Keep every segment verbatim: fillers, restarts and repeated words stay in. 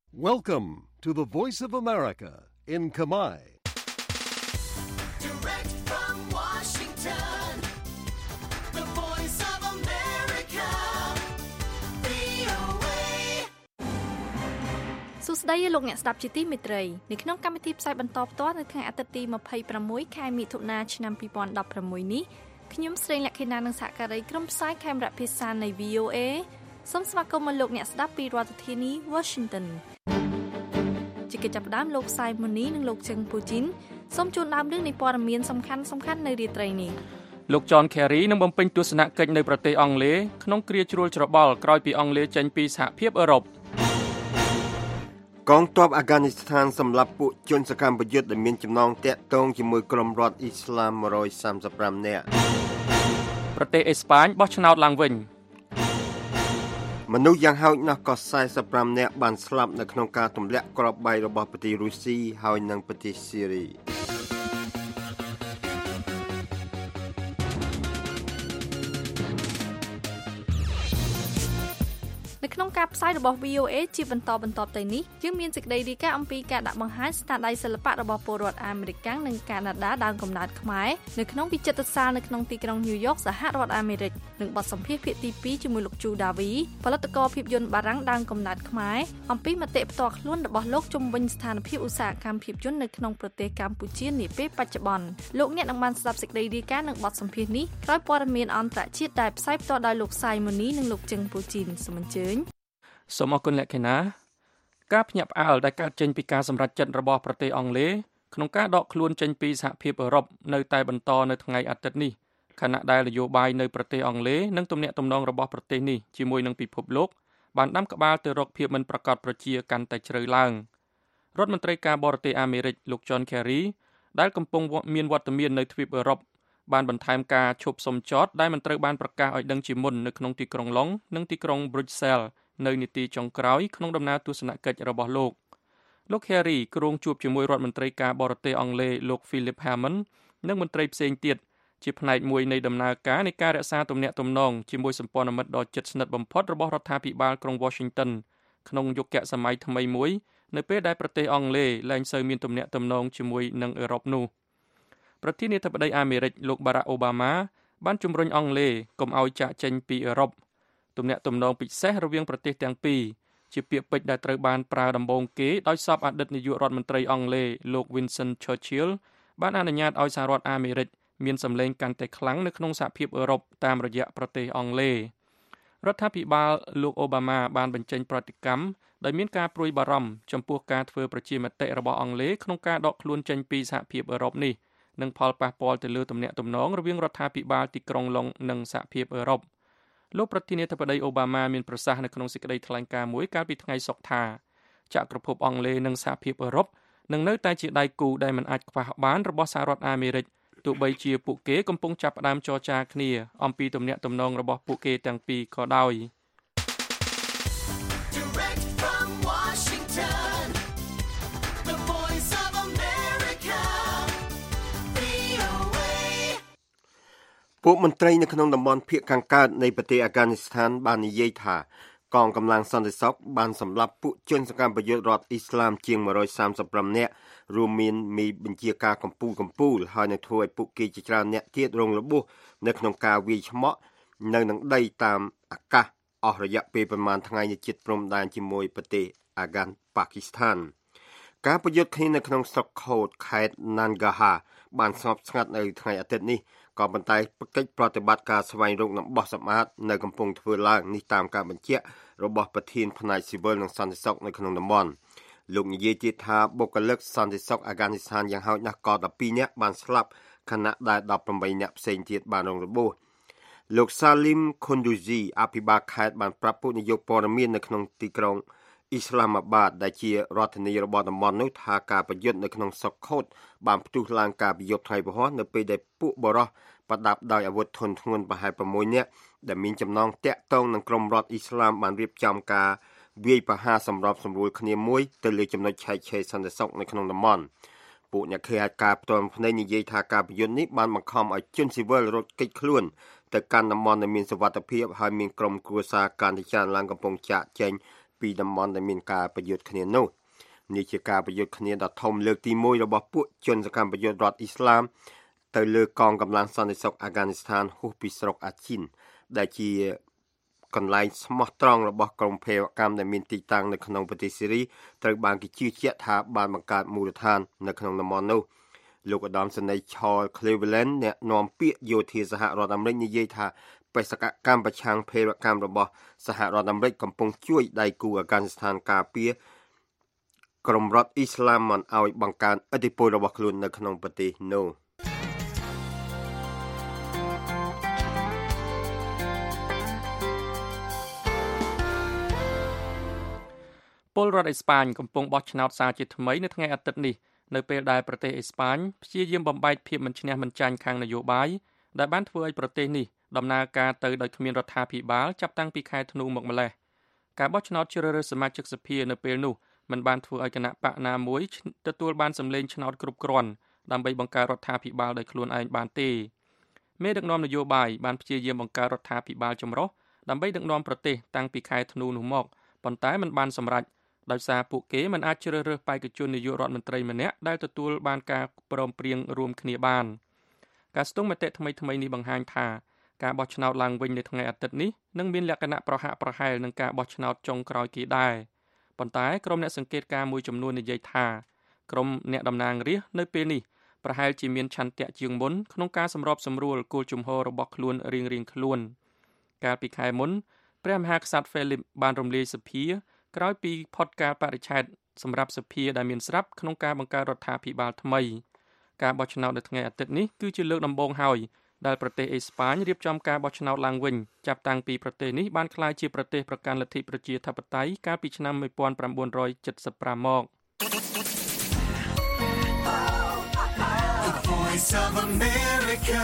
Welcome to the Voice of America in Khmer. Direct from Washington, the Voice of America, វី អូ เอសួស្តីលោកអ្នកស្ដាប់ជាទីមេត្រីនៅក្នុងកម្មវិធីផ្សាយបន្តផ្ទាល់នៅថ្ងៃអាទិត្យទីยี่สิบหกខែមិថុនាឆ្នាំยี่สิบสิบหกនេះខ្ញុំស្រីលក្ខិណានឹងសហការីក្រុមផ្សាយខេមរៈភាសានៃ វី អូ เอ សូមស្វាគមន៍មកលោកអ្នកស្ដាប់ពីរដ្ឋធានី Washington ជាកិច្ចចាប់ផ្ដើមលោកសៃម៉ូនីនិងលោកជឹងពូជីនសូមជូនដើមរឿងនៃព័ត៌មានសំខាន់សំខាន់នៅរាត្រីនេះលោក John Kerry នឹងបំពេញទស្សនកិច្ចនៅប្រទេសអង់គ្លេសក្នុងគ្រាជ្រួលច្របល់ក្រោយពីអង់គ្លេសចេញពីសហភាពអឺរ៉ុបកងទ័ពអាហ្គានីស្ថានសម្លាប់ពួកជនសកម្មប្រយុទ្ធដែលមានចំណងទាក់ទងជាមួយក្រុមរដ្ឋអ៊ីស្លាមone hundred thirty-fiveនាក់ប្រទេសអេស្ប៉ាញបោះឆ្នោតឡើងវិញមនុស្សយ៉ាងហោចណាស់ក៏forty-fiveនាក់បានស្លាប់នៅក្នុងការទម្លាក់គ្រាប់បែករបស់ប្រទេសរុស្ស៊ីហើយនិងប្រទេសស៊ីរីនៅក្នុងការផ្សាយរបស់ វី អូ เอ ជាបន្តបន្តទៅនេះយើងមានសេចក្តីរាយការណ៍អំពីការដាក់បង្ហាញស្នាដៃសិល្បៈរបស់ពលរដ្ឋអាមេរិកនិងកាណាដាដើមកំណើតខ្មែរនៅក្នុងវិចិត្រសាលនៅក្នុងទីក្រុងញូវយ៉កសហរដ្ឋអាមេរិកនិងបទសម្ភាសន៍ភាគទីtwoជាមួយលោកជូដាវីផលិតករភាពយន្តបារាំងដើមកំណើតខ្មែរអំពីមតិផ្ទាល់ខ្លួនរបស់លោកជំវិញស្ថានភាពឧស្សាហកម្មភាពយន្តនៅក្នុងប្រទេសកម្ពុជានាពេលបច្ចុប្បន្នលោកអ្នកនឹងបានស្ដាប់សេចក្តីរាយការណ៍និងបទសម្ភាសន៍នេះក្រោយព័ត៌មានអន្តរជាតិដែលផ្សាយផ្ទាល់ដោយលោកសៃម៉ូនីនិងលោកជឹងពូជីនសូមអញ្ជើញសូមអរគុណលក្ខិណាការភ្ញាក់ផ្អើលដែលកើតចេញពីការសម្រេចចិត្តរបស់ប្រទេសអង់គ្លេសក្នុងការដកខ្លួនចេញពីសហភាពអឺរ៉ុបនៅតែបន្តនៅថ្ងៃអាទិត្យនេះខណៈដែលនយោបាយនៅប្រទេសអង់គ្លេសនិងទំនាក់ទំនងរបស់ប្រទេសនេះជាមួយនឹងពិភពលោកបានដាំក្បាលទៅរកភាពមិនប្រកបប្រជាកាន់តែជ្រៅឡើងរដ្ឋមន្ត្រីការបរទេសអាមេរិកលោក John Kerry ដែលកំពុងមានវត្តមាននៅទ្វីបអឺរ៉ុបបានបន្ថែមការឈប់សុំចតដែលមិនត្រូវបានប្រកាសឲ្យដឹងជាមុននៅក្នុងទីក្រុងឡុងនិងទីក្រុង Brusselsនៅនីតិចុងក្រោយក្នុងដំណើរទស្សនកិច្ចរបស់លោកលោក Kerry គ្រងជួបជាមួយរដ្ឋមន្ត្រីការបរទេសអង់គ្លេសលោក Philip Hammond និងមន្ត្រីផ្សេងទៀតជាផ្នែកមួយនៃដំណើរការនៃការរក្សាទំនាក់ទំនងជាមួយសម្ព័ន្ធមិត្តដ៏ជិតស្និទ្ធបំផុតរបស់រដ្ឋាភិបាលក្រុង Washington ក្នុងយុគសម័យថ្មីមួយនៅពេលដែលប្រទេសអង់គ្លេសលែងសូវមានទំនាក់ទំនងជាមួយនឹងអឺរ៉ុបនោះប្រធានាធិបតីអាមេរិកលោក Barack Obama បានជំរុញអង់គ្លេសកុំឲ្យចាកចេញពីអឺរ៉ុបទំនាក់ទំនងពិសេសរវាងប្រទេសទាំងពីរជាពាក្យពេចន៍ដែលត្រូវបានប្រើដំបូងគេដោយសពអតីតនាយករដ្ឋមន្ត្រីអង់គ្លេសលោក Winston Churchill បានអនុញ្ញាតឲ្យសហរដ្ឋអាមេរិកមានសម្លេងកាន់តែខ្លាំងនៅក្នុងសហភាពអឺរ៉ុបតាមរយៈប្រទេសអង់គ្លេសរដ្ឋាភិបាលលោកអូបាម៉ាបានបញ្ចេញប្រតិកម្មដោយមានការព្រួយបារម្ភចំពោះការធ្វើប្រជាមតិរបស់អង់គ្លេសក្នុងការដកខ្លួនចេញពីសហភាពអឺរ៉ុបនេះនិងផលប៉ះពាល់ទៅលើទំនាក់ទំនងរវាងរដ្ឋាភិបាលទីក្រុងឡុងនិងសហភាពអឺរ៉ុបលោកប្រធានាធិបតីអូបាម៉ាមានប្រសាសន៍នៅក្នុងសេចក្តីថ្លែងការណ៍មួយកាលពីថ្ងៃសុក្រថាចក្រភពអង់គ្លេសនិងសហភាពអឺរ៉ុបនឹងនៅតែជាដៃគូដែលមិនអាចខ្វះបានរបស់សហរដ្ឋអាមេរិកទោះបីជាពួកគេកំពុងចាប់ផ្ដើមចរចាគ្នាអំពីទំនាក់ទំនងរបស់ពួកគេទាំងពីរក៏ដោយពួកមន្ត្រីនៅក្នុងតំបន់ភាគខាងកើតនៃប្រទេសអាហ្គានីស្ថានបាននិយាយថាកងកម្លាំងសន្តិសុខបានសម្លាប់ពួកជនសកម្មប្រយុទ្ធរដ្ឋអ៊ីស្លាមជាងone hundred thirty-fiveនាក់រួមមានមេបញ្ជាការកម្ពុជាកម្ពុជាហើយនៅធ្វើឲ្យពួកគេជាច្រើនអ្នកទៀតរងរបួសនៅក្នុងការវាយឆ្មក់នៅនឹងដីតាមអាកាសអស់រយៈពេលប្រមាណថ្ងៃនៅជិតព្រំដែនជាមួយប្រទេសអាហ្គានប៉ាគីស្ថានការប្រយុទ្ធគ្នានៅក្នុងស្រុកខូតខេត្ត Nangarhar បានស្ងប់ស្ងាត់នៅថ្ងៃអាទិត្យនេះក៏ប៉ុន្តែកិច្ចប្រតិបត្តិការស្វែងរកនិងបោះសម្អាតនៅកំពុងធ្វើឡើងនេះតាមការបញ្ជាក់របស់ប្រធានផ្នែកស៊ីវិលនិងសន្តិសុខនៅក្នុងតំបន់លោកនិយាយទៀតថាបុគ្គលិកសន្តិសុខអាហ្គានីស្ថានយ៉ាងហោចណាស់ក៏twelveនាក់បានស្លាប់ខណៈដែលeighteenនាក់ផ្សេងទៀតបានរងរបួសលោក Salim Khunduzi អភិបាលខេត្តបានប្រាប់ពួកនាយកព័ត៌មាននៅក្នុងទីក្រុងអ៊ីស្លាមាបាតដែលជារដ្ឋធានីរបស់តំបន់នោះថាការប្រយុទ្ធនៅក្នុងស្រុកខូតបានផ្ទុះឡើងកាលពីយប់ថ្ងៃពហុនៅពេលដែលពួកបរោះប្រដាប់ដោយអាវុធធនធ្ងន់ប្រហែលsixនាក់ដែលមានចំណងតាក់ទងនឹងក្រុមរដ្ឋអ៊ីស្លាមបានរៀបចំការវាយប្រហារសម្របសម្រួលគ្នាមួយទៅលើចំណុចឆែកឆេរសន្តិសុខនៅក្នុងតំបន់ពួកអ្នកខេត្តការផ្ទាល់ភ្នែកនិយាយថាការប្រយុទ្ធនេះបានបង្ខំឲ្យជនស៊ីវិលរត់គេចខ្លួនទៅកាន់តំបន់ដែលមានសុវត្ថិភាពហើយមានក្រុមគ្រួសារកាន់តែច្រើនឡើងកំពុងចាកចេញពីតំបន់ដែលមានការប្រយុទ្ធគ្នានោះនេះជាការប្រយុទ្ធគ្នាដ៏ធំលើកទីមួយរបស់ពួកជនសកម្មប្រយុទ្ធរដ្ឋអ៊ីស្លាមទៅលើកងកម្លាំងសន្តិសុខអាហ្គានីស្ថានហួសពីស្រុកអាជីនដែលជាកន្លែងស្មោះត្រង់របស់ក្រុមភេរវកម្មដែលមានទីតាំងនៅក្នុងប្រទេសសេរីត្រូវបានគេជឿជាក់ថាបានបង្កើតមូលដ្ឋាននៅក្នុងតំបន់នោះលោកឧត្តមសេនីយ៍ Charles Cleveland អ្នកនាំពាក្យយោធាសហរដ្ឋអាមេរិកនិយាយថាបេសកកម្មប្រឆាំងភេរវកម្មរបស់សហរដ្ឋអាមេរិកកំពុងជួយដៃគូអាហ្គានីស្ថានការពារក្រុមរដ្ឋអ៊ីស្លាមមិនឲ្យបង្កើនឥទ្ធិពលរបស់ខ្លួននៅក្នុងប្រទេសនោះពលរដ្ឋអេស្ប៉ាញកំពុងបោះឆ្នោតសារជាថ្មីនៅថ្ងៃអាទិត្យនេះនៅពេលដែលប្រទេសអេស្ប៉ាញព្យាយាមបំបែកភាពមិនឈ្នះមិនចាញ់ខាងនយោបាយដែលបានធ្វើឲ្យប្រទេសនេះដំណើរការទៅដោយគ្មានរដ្ឋាភិបាលចាប់តាំងពីខែធ្នូមកម្លេះការបោះឆ្នោតជ្រើសរើសសមាជិកសភានៅពេលនោះមិនបានធ្វើឲ្យគណៈបកណាមួយទទួលបានសម្លេងឆ្នោតគ្រប់គ្រាន់ដើម្បីបង្កើតរដ្ឋាភិបាលដោយខ្លួនឯងបានទេមេដឹកនាំនយោបាយបានព្យាយាមបង្កើតរដ្ឋាភិបាលចម្រុះដើម្បីដឹកនាំប្រទេសតាំងពីខែធ្នូនោះមកប៉ុន្តែមិនបានសម្រេចដោយសារពួកគេមិនអាចជ្រើសរើសបេក្ខជននាយករដ្ឋមន្ត្រីម្នាក់ដែលទទួលបានការព្រមព្រៀងរួមគ្នាបានការស្ទង់មតិថ្មីៗនេះបង្ហាញថាការបោះឆ្នោតឡើងវិញនៅថ្ងៃអាទិត្យនេះនឹងមានលក្ខណៈប្រហាក់ប្រហែលនឹងការបោះឆ្នោតចុងក្រោយគេដែរប៉ុន្តែក្រុមអ្នកសង្កេតការណ៍មួយចំនួននិយាយថាក្រុមអ្នកតំណាងរាស្ត្រនៅពេលនេះប្រហែលជាមានឆន្ទៈជាងមុនក្នុងការសម្របសម្រួលគោលជំហររបស់ខ្លួនរៀងៗខ្លួនកាលពីខែមុនព្រះមហាក្សត្រហ្វេលីបបានរំលាយសភាក្រោយពីផុតការបរិច្ឆេទសម្រាប់សភាដែលមានស្រាប់ក្នុងការបង្កើតរដ្ឋាភិបាលថ្មីការបោះឆ្នោតនៅថ្ងៃអាទិត្យនេះគឺជាលើកដំបូងហើយដែលប្រទេសអេស្ប៉ាញរៀបចំការបោះឆ្នោតឡើងវិញចាប់តាំងពីប្រទេសនេះបានក្លាយជាប្រទេសប្រកាន់លទ្ធិប្រជាធិបតេយ្យកាលពីឆ្នាំnineteen seventy-five មក The Voice of America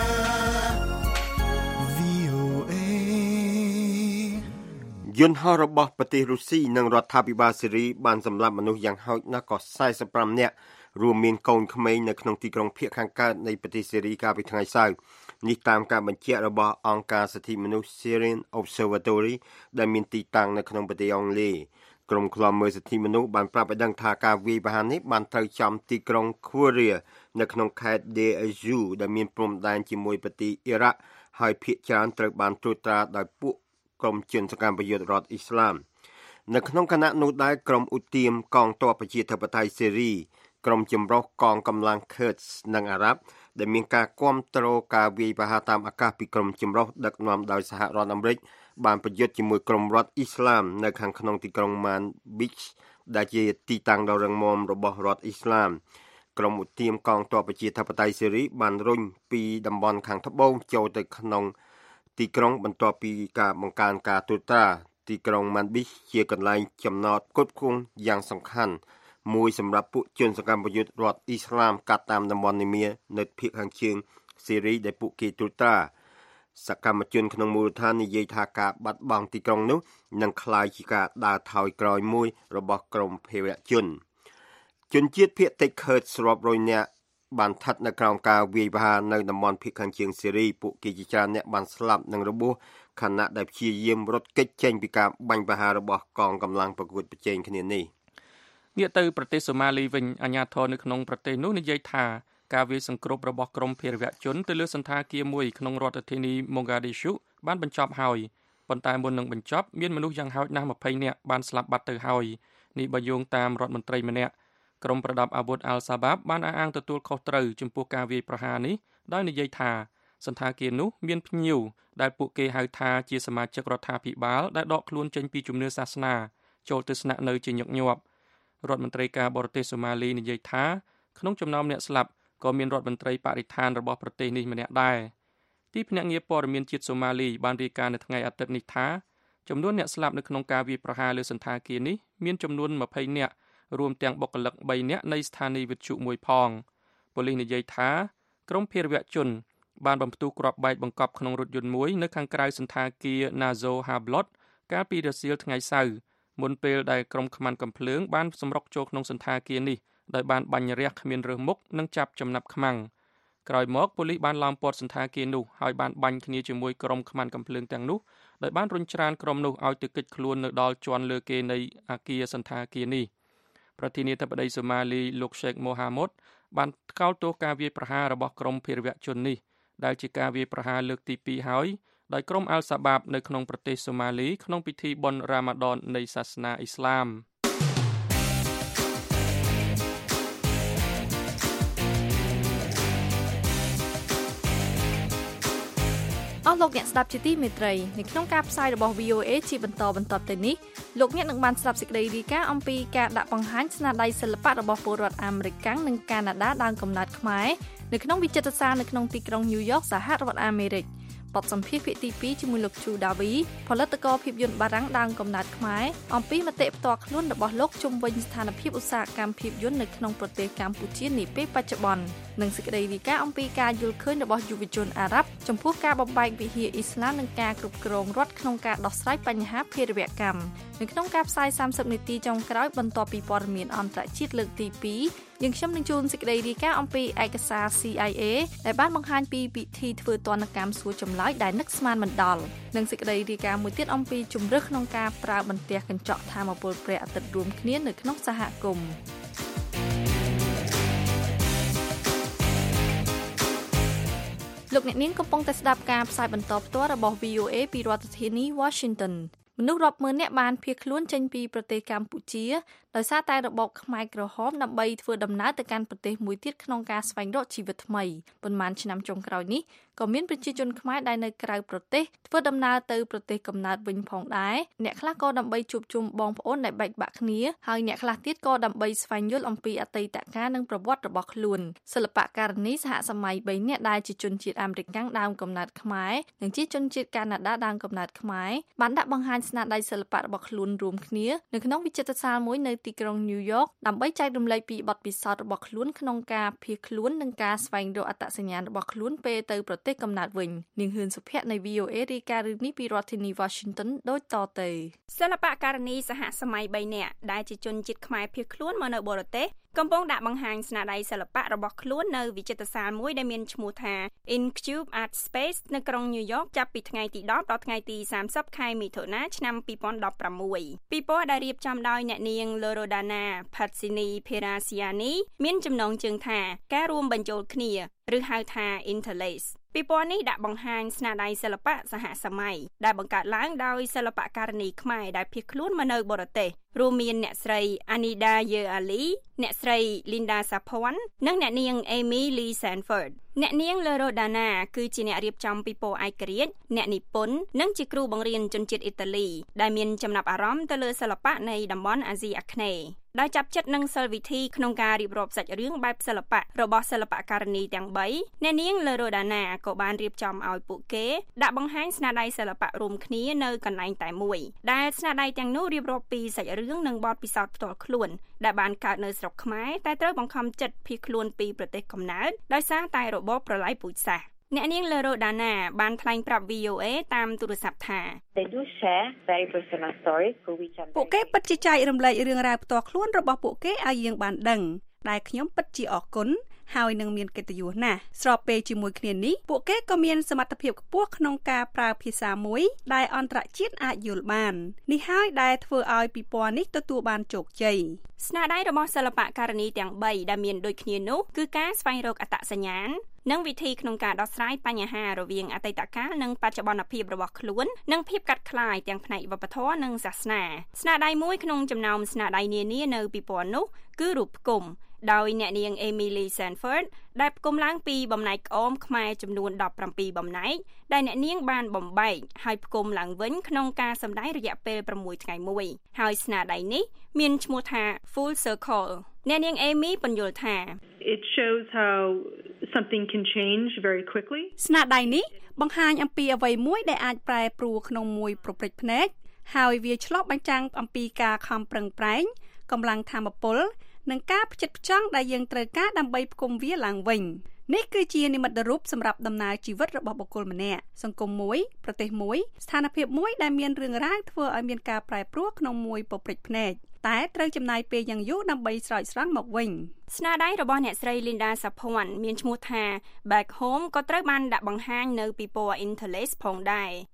យន្តហោះរបស់ប្រទេសរុស្ស៊ីនិងរដ្ឋាភិបាលសេរីបានសម្លាប់មនុស្សយ៉ាងហោចណាស់ក៏forty-fiveនាក់រួមមានកូនក្មេងនៅក្នុងទីក្រុងភាគខាងកើតនៃប្រទេសសេរីកាលពីថ្ងៃសៅរ៍នេះតាមការបញ្ជាក់របស់អង្គការសិទ្ធិមនុស្ស Syrian Observatory ដែលមានទីតាំងនៅក្នុងប្រទេសអង់គ្លេសក្រុមឃ្លាំមើលសិទ្ធិមនុស្សបានប្រាប់ឲ្យដឹងថាការវាយប្រហារនេះបានត្រូវចំទីក្រុង Quria នៅក្នុងខេត្ត Deir ez-Zor ដែលមានព្រំដែនជាមួយប្រទេសអ៊ីរ៉ាក់ហើយភាគច្រើនត្រូវបានត្រួតត្រាដោយពួកក្រុមជនសកម្មប្រយុទ្ធរដ្ឋអ៊ីស្លាមនៅក្នុងគណៈនោះដែរក្រុមឧទាមកងទ័ពប្រជាធិបតេយ្យសេរីក្រុមចម្រុះកងកម្លាំង Kurds និងអារ៉ាប់ដែលមានការគាំទ្រការវាយប្រហារតាមអាកាសពីក្រុមចម្រុះដឹកនាំដោយសហរដ្ឋអាមេរិកបានប្រយុទ្ធជាមួយក្រុមរដ្ឋអ៊ីស្លាមនៅខាងក្នុងទីក្រុង Manbij ដែលជាទីតាំងដ៏រឹងមាំរបស់រដ្ឋអ៊ីស្លាមក្រុមឧទាមកងទ័ពប្រជាធិបតេយ្យសេរីបានរុញពីតំបន់ខាងត្បូងចូលទៅក្នុងទីក្រុងបន្ទាប់ពីការបង្កើនការត្រួតត្រាទីក្រុង Manbij ជាកន្លែងចំណតផ្គត់ផ្គង់យ៉ាងសំខាន់មួយសម្រាប់ពួកជនសកម្មប្រយុទ្ធរដ្ឋអ៊ីស្លាមកាត់តាមតំបន់នានានៅភាគខាងជើងសេរីដែលពួកគេត្រួតត្រាសកម្មជនក្នុងមូលដ្ឋាននិយាយថាការបាត់បង់ទីក្រុងនោះនឹងក្លាយជាការដើរថយក្រោយមួយរបស់ក្រុមភេរវជនជនជាតិភាគតិច Kurd រាប់រយនាក់បានស្ថិតនៅក្រោមការវាយប្រហារនៅតំបន់ភាគខាងជើងសេរីពួកគេជាច្រើនអ្នកបានស្លាប់និងរបួសខណៈដែលព្យាយាមរត់គេចចេញពីការបាញ់ប្រហាររបស់កងកម្លាំងប្រកួតប្រជែងគ្នានេះងាកទៅប្រទេសសូម៉ាលីវិញអាជ្ញាធរនៅក្នុងប្រទេសនោះនិយាយថាការវាយសង្គ្រប់របស់ក្រុមភេរវជនទៅលើសន្តាគារមួយក្នុងរដ្ឋធានី Mogadishu បានបញ្ចប់ហើយប៉ុន្តែមុននឹងបញ្ចប់មានមនុស្សយ៉ាងហោចណាស់twentyនាក់បានស្លាប់បាត់ទៅហើយនេះបើយោងតាមរដ្ឋមន្ត្រីម្នាក់ក្រុមប្រដាប់អាវុធ Al-Shabaab បានអះអាងទទួលខុសត្រូវចំពោះការវាយប្រហារនេះដោយនិយាយថាសន្តាគារនោះមានភ្ញៀវដែលពួកគេហៅថាជាសមាជិករដ្ឋាភិបាលដែលដកខ្លួនចេញពីជំនឿសាសនាចូលទៅស្នាក់នៅជាញឹកញាប់រដ្ឋមន្ត្រីការបរទេសសូម៉ាលីនិយាយថាក្នុងចំណោមអ្នកស្លាប់ក៏មានរដ្ឋមន្ត្រីបរិស្ថានរបស់ប្រទេសនេះម្នាក់ដែរទីភ្នាក់ងារព័ត៌មានជាតិសូម៉ាលីបានរាយការណ៍នៅថ្ងៃអាទិត្យនេះថាចំនួនអ្នកស្លាប់នៅក្នុងការវាយប្រហារលើសន្តាគារនេះមានចំនួនtwentyនាក់រួមទាំងបុគ្គលិកthreeនាក់នៃស្ថានីយវិទ្យុមួយផងប៉ូលីសនិយាយថាក្រុមភេរវជនបានបំផ្ទុះគ្រាប់បែកបង្កប់ក្នុងរថយន្តមួយនៅខាងក្រៅសន្តាគារ Nazo Hablot កាលពីរសៀលថ្ងៃសៅរ៍មុនពេលដែលក្រុមខ្មាន់កំភ្លើងបានសម្រុកចូលក្នុងសន្តាគារនេះដោយបានបាញ់រះគ្មានរើសមុខនិងចាប់ចំណាប់ខ្មាំងក្រោយមកប៉ូលីសបានឡោមព័ទ្ធសន្តាគារនោះហើយបានបាញ់គ្នាជាមួយក្រុមខ្មាន់កំភ្លើងទាំងនោះដោយបានរុញច្រានក្រុមនោះឲ្យទៅគេចខ្លួននៅដល់ជាន់លើគេនៃអគារសន្តាគារនេះប្រធានាធិបតីសូម៉ាលីលោក Sheikh Mohamud បានថ្កោលទោសការវាយប្រហាររបស់ក្រុមភេរវជននេះដែលជាការវាយប្រហារលើកទីពីរហើយដោយក្រុមអាល់សាបាបនៅក្នុងប្រទេសសូម៉ាលីក្នុងពិធីបុណ្យរ៉ាម៉ាឌននៃសាសនាអ៊ីស្លាមអស់លោកអ្នកស្ដាប់ជាទីមេត្រីនៅក្នុងការផ្សាយរបស់ វី អូ អេ ជាបន្តបន្តទៅនេះលោកអ្នកនឹងបានស្ដាប់សេចក្តីរាយការណ៍អំពីការដាក់បង្ហាញស្នាដៃសិល្បៈរបស់ពលរដ្ឋអាមេរិកនិងកាណាដាដើមកំណើតខ្មែរនៅក្នុងវិចិត្រសាលនៅក្នុងទីក្រុងញូវយ៉កសហរដ្ឋអាមេរិកបទសម្ភាសន៍ភាគទីពីរជាមួយលោកជូដាវីផលិតករភាពយន្តបារាំងដើមកំណើតខ្មែរអំពីមតិផ្ទាល់ខ្លួនរបស់លោកជុំវិញស្ថានភាពឧស្សាហកម្មភាពយន្តនៅក្នុងប្រទេសកម្ពុជានាពេលបច្ចុប្បន្ននិងសេចក្តីរាយការណ៍អំពីការយល់ឃើញរបស់យុវជនអារ៉ាប់ចំពោះការបំបែកវិហារអ៊ីស្លាមនិងការគ្រប់គ្រងរដ្ឋក្នុងការដោះស្រាយបញ្ហាភេរវកម្មនៅក្នុងការផ្សាយសាមសិបនាទីចុងក្រោយបន្ទាប់ពីព័ត៌មានអន្តរជាតិលើកទីពីរយើងខ្ញុំនឹងជូនសេចក្តីរាយការណ៍អំពីឯកសារ ซี ไอ เอ ដែលបានបង្ហាញពីពិធីធ្វើទណ្ឌកម្មសួរចម្លើយដែលនឹកស្មានមិនដល់និងសេចក្តីរាយការណ៍មួយទៀតអំពីជំរឿសក្នុងការប្រើបន្ទះកញ្ចក់ថាមពលព្រះអាទិត្យរួមគ្នានៅក្នុងសហគមន៍លោកអ្នកនាងកំពុងតែស្ដាប់ការផ្សាយបន្តផ្ទាល់របស់ វី អូ អេ ពីរដ្ឋធានី Washington មនុស្សរាប់ម៉ឺននាក់បានភៀសខ្លួនចេញពីប្រទេសកម្ពុជាដោយសារតែរបបខ្មែរក្រហមដើម្បីធ្វើដំណើរទៅកាន់ប្រទេសមួយទៀតក្នុងការស្វែងរកជីវិតថ្មីប៉ុន្មានឆ្នាំចុងក្រោយនេះក៏មានប្រជាជនខ្មែរដែលនៅក្រៅប្រទេសធ្វើដំណើរទៅប្រទេសកំណើតវិញផងដែរអ្នកខ្លះក៏ដើម្បីជួបជុំបងប្អូនដែលបែកបាក់គ្នាហើយអ្នកខ្លះទៀតក៏ដើម្បីស្វែងយល់អំពីអតីតកាលនិងប្រវត្តិរបស់ខ្លួនសិល្បករនីសហសម័យបីនាក់ដែលជាជនជាតិអាមេរិកដើមកំណើតខ្មែរនិងជាជនជាតិកាណាដាដើមកំណើតខ្មែរបានដាក់បង្ហាញស្នាដៃសិល្បៈរបស់ខ្លួនរួមគ្នានៅក្នុងវិចិត្រសាលមួយនៅទីក្រុងញូវយ៉កដើម្បីចែករំលែកពីបទពិសោធន៍របស់ខ្លួនក្នុងការភៀសខ្លួននិងការស្វែងរកអត្តសញ្ញាណរបស់ខ្លួនពេលទៅប្រទេសកំណើតវិញនាងហ៊ឿនសុភ័ក្រនៃ វី អូ អេ រាយការណ៍រឿងនេះពីរដ្ឋធានី Washington ដូចតទៅសិល្បករនីសហសម័យបីនាក់ដែលជាជនជាតិខ្មែរភៀសខ្លួនមកនៅបរទេសកំពុងដាក់បង្ហាញស្នាដៃសិល្បៈរបស់ខ្លួននៅវិចិត្រសាលមួយដែលមានឈ្មោះថា Incube Art Space នៅក្រុងញូវយ៉កចាប់ពីថ្ងៃទីដប់ដល់ថ្ងៃទីសាមសិបខែមិថុនាឆ្នាំពីរពាន់ដប់ប្រាំមួយពិព័រណ៍ដែលរៀបចំដោយអ្នកនាង Loredana Pazzini Perasiani មានចំណងជើងថាការរួមបញ្ចូលគ្នាឬហៅថា Interlaceពិព័រណ៍នេះដាក់បង្ហាញស្នាដៃសិល្បៈសហសម័យដែលបង្កើតឡើងដោយសិល្បករនីខ្មែរដែលភៀសខ្លួនមកនៅបរទេសរួមមានអ្នកស្រី Anida Ye Ali អ្នកស្រី Linda Sapon និងអ្នកនាង Amy Lee Sanford អ្នកនាង Loredana គឺជាអ្នករៀបចំពិព័រណ៍ឯករាជ្យអ្នកនិពន្ធនិងជាគ្រូបង្រៀនជនជាតិអ៊ីតាលីដែលមានចំណាប់អារម្មណ៍ទៅលើសិល្បៈនៃតំបន់អាស៊ីអាគ្នេយ៍ដោយចាប់ចិត្តនឹងសិល្បវិធីក្នុងការរៀបរាប់សាច់រឿងបែបសិល្បៈរបស់សិល្បករនីទាំងបីអ្នកនាង Loredana ក៏បានរៀបចំឲ្យពួកគេដាក់បង្ហាញស្នាដៃសិល្បៈរួមគ្នានៅកន្លែងតែមួយដែលស្នាដៃទាំងនោះរៀបរាប់ពីសាច់រឿងនិងបទពិសោធន៍ផ្ទាល់ខ្លួនដែលបានកើតនៅស្រុកខ្មែរតែត្រូវបង្ខំចិត្តភៀសខ្លួនពីប្រទេសកំណើតដោយសារតែរបបប្រល័យពូជសាសន៍អ្នកនាង Loredana បានថ្លែងប្រាប់ វី អូ អេ តាមទូរស័ព្ទថា They do share very personal stories for which I'm ពួកគេពិតជាចែករំលែករឿងរ៉ាវផ្ទាល់ខ្លួនរបស់ពួកគេឲ្យយើងបានដឹងដែលខ្ញុំពិតជាអរគុណហើយនឹងមានកិត្តិយសណាស់ស្របពេលជាមួយគ្នានេះពួកគេក៏មានសមត្ថភាពខ្ពស់ក្នុងការប្រើភាសាមួយដែលអន្តរជាតិអាចយល់បាននេះហើយដែលធ្វើឲ្យពិព័រណ៍នេះទទួលបានជោគជ័យស្នាដៃរបស់សិល្បករនីទាំងបីដែលមានដូចគ្នានោះគឺការស្វែងរកអត្តសញ្ញាណនិងវិធីក្នុងការដោះស្រាយបញ្ហារវាងអតីតកាលនិងបច្ចុប្បន្នភាពរបស់ខ្លួននិងភាពកាត់ក្លាយទាំងផ្នែកវប្បធម៌និងសាសនាស្នាដៃមួយក្នុងចំណោមស្នាដៃនានានៅពិព័រណ៍នោះគឺរូបផ្គុំដោយអ្នកនាង Emily Sanford ដែលផ្គុំឡើងពីបំណែកក្អមខ្មែរចំនួនដប់ប្រាំពីរបំណែកដែលអ្នកនាងបានបំបែកហើយផ្គុំឡើងវិញក្នុងការសម្ដែងរយៈពេលប្រាំមួយថ្ងៃមួយហើយស្នាដៃនេះមានឈ្មោះថា Full Circle អ្នកនាង Amy បញ្យល់ថា It shows how something can change very quickly ស្នាដៃនេះបង្ហាញអំពីអ្វីមួយដែលអាចប្រែប្រួលក្នុងមួយប្រព្រឹត្តភ្នែកហើយវាឆ្លុះបញ្ចាំងអំពីការខំប្រឹងប្រែងកម្លាំងថាមពលនិងការផ្ចិតផ្ចង់ដែលយើងត្រូវការដើម្បីផ្គុំវាឡើងវិញនេះគឺជានិមិត្តរូបសម្រាប់ដំណើរជីវិតរបស់បុគ្គលម្នាក់សង្គមមួយប្រទេសមួយស្ថានភាពមួយដែលមានរឿងរ៉ាវធ្វើឲ្យមានការប្រែប្រួលក្នុងមួយប្រព្រឹត្តភ្នែកតែត្រូវចំណាយពេលយ៉ាងយូរដើម្បីស្រោចស្រង់មកវិញស្នាដៃរបស់អ្នកស្រី Linda Sapon មានឈ្មោះថា Back Home ក៏ត្រូវបានដាក់បង្ហាញនៅពិព័រណ៍ Interlace ផងដែរ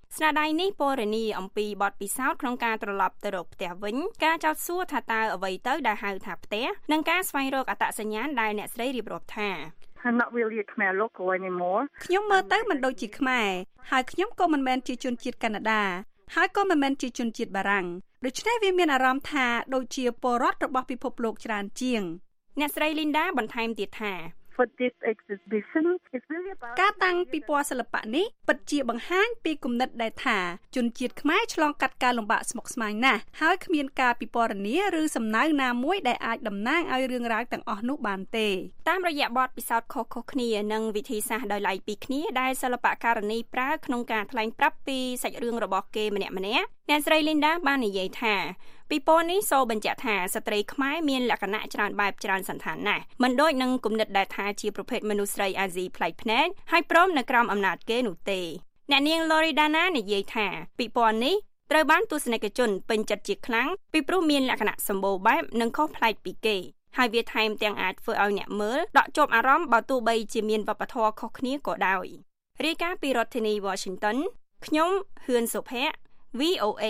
ស្នាដៃនេះពណ៌នាអំពីបទពិសោធន៍ក្នុងការត្រឡប់ទៅរកផ្ទះវិញការចោទសួរថាតើអ្វីទៅដែលហៅថាផ្ទះនិងការស្វែងរកអត្តសញ្ញាណដែលអ្នកស្រីរៀបរាប់ថា I'm not really a Khmer local anymore ខ្ញុំមើលទៅមិនដូចជាខ្មែរហើយខ្ញុំក៏មិនមែនជាជនជាតិកាណាដាហើយក៏មិនមែនជាជនជាតិបារាំងដូច្នេះវាមានអារម្មណ៍ថាដូចជាពលរដ្ឋរបស់ពិភពលោកច្រើនជាងអ្នកស្រី Linda បន្ថែមទៀតថា For this exhibition it's really about ការតាំងពិព័រណ៍សិល្បៈនេះពិតជាបង្ហាញពីគំនិតដែលថាជនជាតិខ្មែរឆ្លងកាត់ការលំបាកស្មុគស្មាញណាស់ហើយគ្មានការពិពណ៌នាឬសំណៅណាមួយដែលអាចតំណាងឲ្យរឿងរ៉ាវទាំងអស់នោះបានទេតាមរយៈបទពិសោធន៍ខុសៗគ្នានិងវិធីសាស្ត្រដោយឡែកពីគ្នាដែលសិល្បករនីប្រើក្នុងការថ្លែងប្រាប់ពីសាច់រឿងរបស់គេម្នាក់ៗអ្នកស្រី Linda បាននិយាយថាពីពណ៌នេះសូបញ្ជាក់ថាស្ត្រីខ្មែរមានលក្ខណៈច្រើនបែបច្រើនសន្តានណាស់មិនដូចនឹងគំនិតដែលថាជាប្រភេទមនុស្សស្រីអាស៊ីប្លែកភ្នែកហើយព្រមនៅក្រោមអំណាចគេនោះទេអ្នកនាង Loredana និយាយថាពីពណ៌នេះត្រូវបានទស្សនិកជនពេញចិត្តជាខ្លាំងពីព្រោះមានលក្ខណៈសម្បូរបែបនិងខុសប្លែកពីគេហើយវាថែមទាំងអាចធ្វើឲ្យអ្នកមើលដកជាប់អារម្មណ៍បើទោះបីជាមានវប្បធម៌ខុសគ្នាក៏ដោយរាយការណ៍ពីរដ្ឋធានី Washington ខ្ញុំហឿនសុភ័ក្រ វី អូ เอ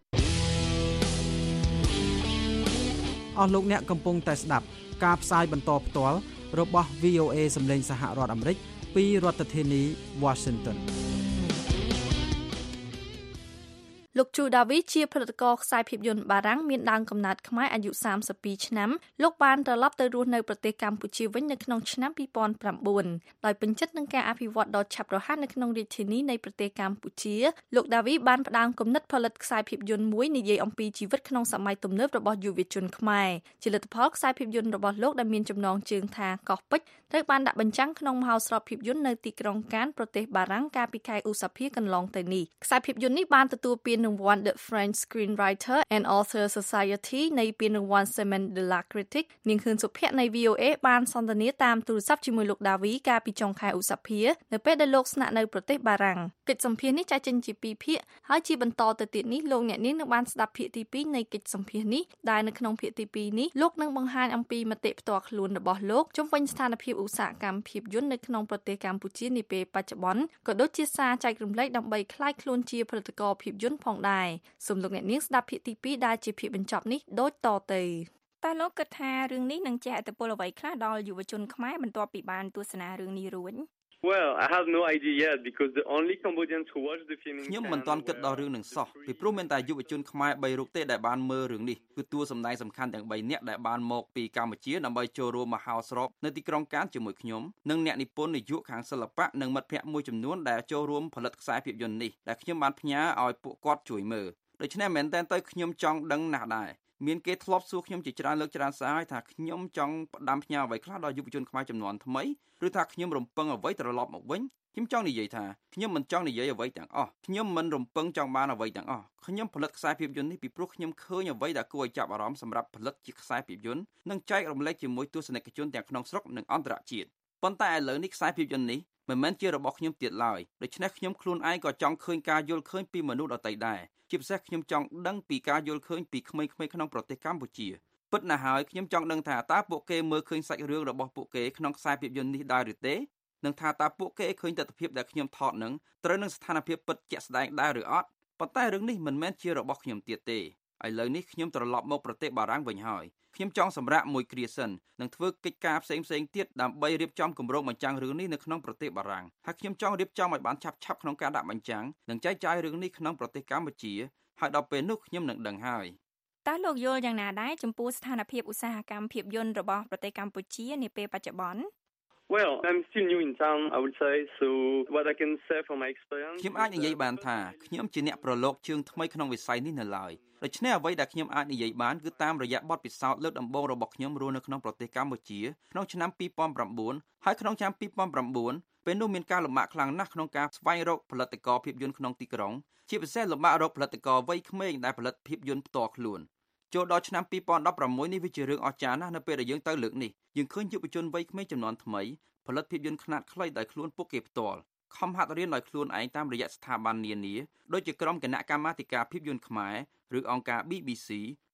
អស់លោកអ្នកកំពុងតែស្ដាប់ការផ្សាយបន្តផ្ទាល់របស់ វី អូ เอ សម្លេងសហរដ្ឋអាមេរិកពីរដ្ឋធានី Washington លោកជូដាវីជាផលិតករខ្សែភាពយន្តបារាំងមានដើមកំណើតខ្មែរអាយុសាមសិបពីរឆ្នាំលោកបានត្រឡប់ទៅរស់នៅប្រទេសកម្ពុជាវិញនៅក្នុងឆ្នាំពីរពាន់ប្រាំបួនដោយពេញចិត្តនឹងការអភិវឌ្ឍដ៏ឆាប់រហ័សនៅក្នុងរាជធានីនៃប្រទេសកម្ពុជាលោកដាវីបានផ្ដើមគំនិតផលិតខ្សែភាពយន្តមួយនិយាយអំពីជីវិតក្នុងសម័យទំនើបរបស់យុវជនខ្មែរជាលទ្ធផលខ្សែភាពយន្តរបស់លោកដែលមានចំណងជើងថាកោះពេជ្រត្រូវបានដាក់បញ្ចាំងក្នុងមហោស្រពភាពយន្តនៅទីក្រុងកានប្រទេសបារាំងកាលពីខែឧសភាកន្លងទៅនេះខ្សែភាពយន្តនេះបានទទួលពានរង្វាន់ The French Screenwriter and Author Society នៃពានរង្វាន់ Semaine de la Critique នាងហ៊ឿនសុភ័ក្រនៃ វី អូ เอ បានសន្ទនាតាមទូរស័ព្ទជាមួយលោកដាវីកាលពីចុងខែឧសភានៅពេលដែលលោកស្នាក់នៅប្រទេសបារាំងកិច្ចសម្ភាសន៍នេះចែកចេញជាពីរភាគហើយជាបន្តទៅទៀតនេះលោកអ្នកនាងនឹងបានស្ដាប់ភាគទីពីរនៃកិច្ចសម្ភាសន៍នេះដែលនៅក្នុងភាគទីពីរនេះលោកនឹងបង្ហាញអំពីមតិផ្ទាល់ខ្លួនរបស់លោកជុំវិញស្ថានភាពឧស្សាហកម្មភាពយន្តនៅក្នុងប្រទេសកម្ពុជានាពេលបច្ចុប្បន្នក៏ដូចជាសារចែករំលែកដើម្បីក្លាយខ្លួនជាផលិតករភាពយន្តផងដែរសូមលោកអ្នកនាងស្ដាប់ភាគទីពីរដែលជាភាគបញ្ចប់នេះដូចតទៅតើលោកគិតថារឿងនេះនឹងជះឥទ្ធិពលអ្វីខ្លះដល់យុវជនខ្មែរបន្ទាប់ពីបានទស្សនារឿងនេះរួច Well, I have no idea yet because the only Cambodians who watched the film ខ្ញុំមិនទាន់គិតដល់រឿងនឹងសោះពីព្រោះមានតែយុវជនខ្មែរបីរូបទេដែលបានមើលរឿងនេះគឺតួសម្ដែងសំខាន់ទាំងបីនាក់ដែលបានមកពីកម្ពុជាដើម្បីចូលរួមមហោស្រពនៅទីក្រុងកានជាមួយខ្ញុំនិងអ្នកនិពន្ធនាយកខាងសិល្បៈនិងមិត្តភ័ក្តិមួយចំនួនដែលចូលរួមផលិតខ្សែភាពយន្តនេះដែលខ្ញុំបានផ្ញើឲ្យពួកគាត់ជួយមើលដូច្នេះមែនតើទៅខ្ញុំចង់ដឹងណាស់ដែរមានគេធ្លាប់សួរខ្ញុំជាច្រើនលើកច្រើនសារហើយថាខ្ញុំចង់ផ្ដាំផ្ញើអ្វីខ្លះដល់យុវជនខ្មែរចំនួនថ្មីឬថាខ្ញុំរំពឹងអ្វីត្រឡប់មកវិញខ្ញុំចង់និយាយថាខ្ញុំមិនចង់និយាយអ្វីទាំងអស់ខ្ញុំមិនរំពឹងចង់បានអ្វីទាំងអស់ខ្ញុំផលិតខ្សែភាពយន្តនេះពីព្រោះខ្ញុំឃើញអ្វីដែលគួរឲ្យចាប់អារម្មណ៍សម្រាប់ផលិតជាខ្សែភាពយន្តនិងចែករំលែកជាមួយទស្សនិកជនទាំងក្នុងស្រុកនិងអន្តរជាតិប៉ុន្តែឥឡូវនេះខ្សែភាពយន្តនេះមិនមែនជារបស់ខ្ញុំទៀតឡើយដូច្នេះខ្ញុំខ្លួនឯងក៏ចង់ឃើញការយល់ឃើញពីមនុស្សដទៃដែរជាពិសេសខ្ញុំចង់ដឹងពីការយល់ឃើញពីក្មេងៗក្នុងប្រទេសកម្ពុជាពិតណាស់ហើយខ្ញុំចង់ដឹងថាតើពួកគេមើលឃើញសាច់រឿងរបស់ពួកគេក្នុងខ្សែភាពយន្តនេះដែរឬទេនិងថាតើពួកគេឃើញទស្សនវិជ្ជាដែលខ្ញុំថតនឹងត្រូវនឹងស្ថានភាពពិតជាក់ស្ដែងដែរឬអត់ប៉ុន្តែរឿងនេះមិនមែនជារបស់ខ្ញុំទៀតទេឥឡូវនេះខ្ញុំត្រឡប់មកប្រទេសបារាំងវិញហើយខ្ញុំចង់សម្រាកមួយគ្រាសិននិងធ្វើកិច្ចការផ្សេងៗទៀតដើម្បីរៀបចំគម្រោងបញ្ចាំងរឿងនេះនៅក្នុងប្រទេសបារាំងហើយខ្ញុំចង់រៀបចំឲ្យបានឆាប់ៗក្នុងការដាក់បញ្ចាំងនិងចែកចាយរឿងនេះក្នុងប្រទេសកម្ពុជាហើយដល់ពេលនោះខ្ញុំនឹងដឹងហើយតើលោកយល់យ៉ាងណាដែរចំពោះស្ថានភាពឧស្សាហកម្មភាពយន្តរបស់ប្រទេសកម្ពុជានាពេលបច្ចុប្បន្ន Well, I'm still new in town, I would say, so what I can say from my experience ខ្ញុំអាចនិយាយបានថាខ្ញុំជាអ្នកប្រឡូកជើងថ្មីក្នុងវិស័យនេះនៅឡើយដូច្នេះអ្វីដែលខ្ញុំអាចនិយាយបានគឺតាមរយៈបទពិសោធន៍លើកដំបូងរបស់ខ្ញុំរស់នៅក្នុងប្រទេសកម្ពុជាក្នុងឆ្នាំពីរពាន់ប្រាំបួនហើយក្នុងឆ្នាំពីរពាន់ប្រាំបួនពេលនោះមានការលំបាកខ្លាំងណាស់ក្នុងការស្វែងរកផលិតករភាពយន្តក្នុងទីក្រុងជាពិសេសលំបាករកផលិតករវ័យក្មេងដែលផលិតភាពយន្តផ្ទាល់ខ្លួនចូលដល់ឆ្នាំពីរពាន់ដប់ប្រាំមួយនេះវាជារឿងអស្ចារ្យណាស់នៅពេលដែលយើងទៅលើកនេះយើងឃើញយុវជនវ័យក្មេងចំនួនថ្មីផលិតភាពយន្តខ្នាតខ្លីដោយខ្លួនពួកគេផ្ទាល់ខំហាត់រៀនដោយខ្លួនឯងតាមរយៈស្ថាប័ននានាដូចជាក្រុមគណៈកម្មាធិការភាពយន្តខ្មែរឬអង្គការ ប៊ី ប៊ី ស៊ី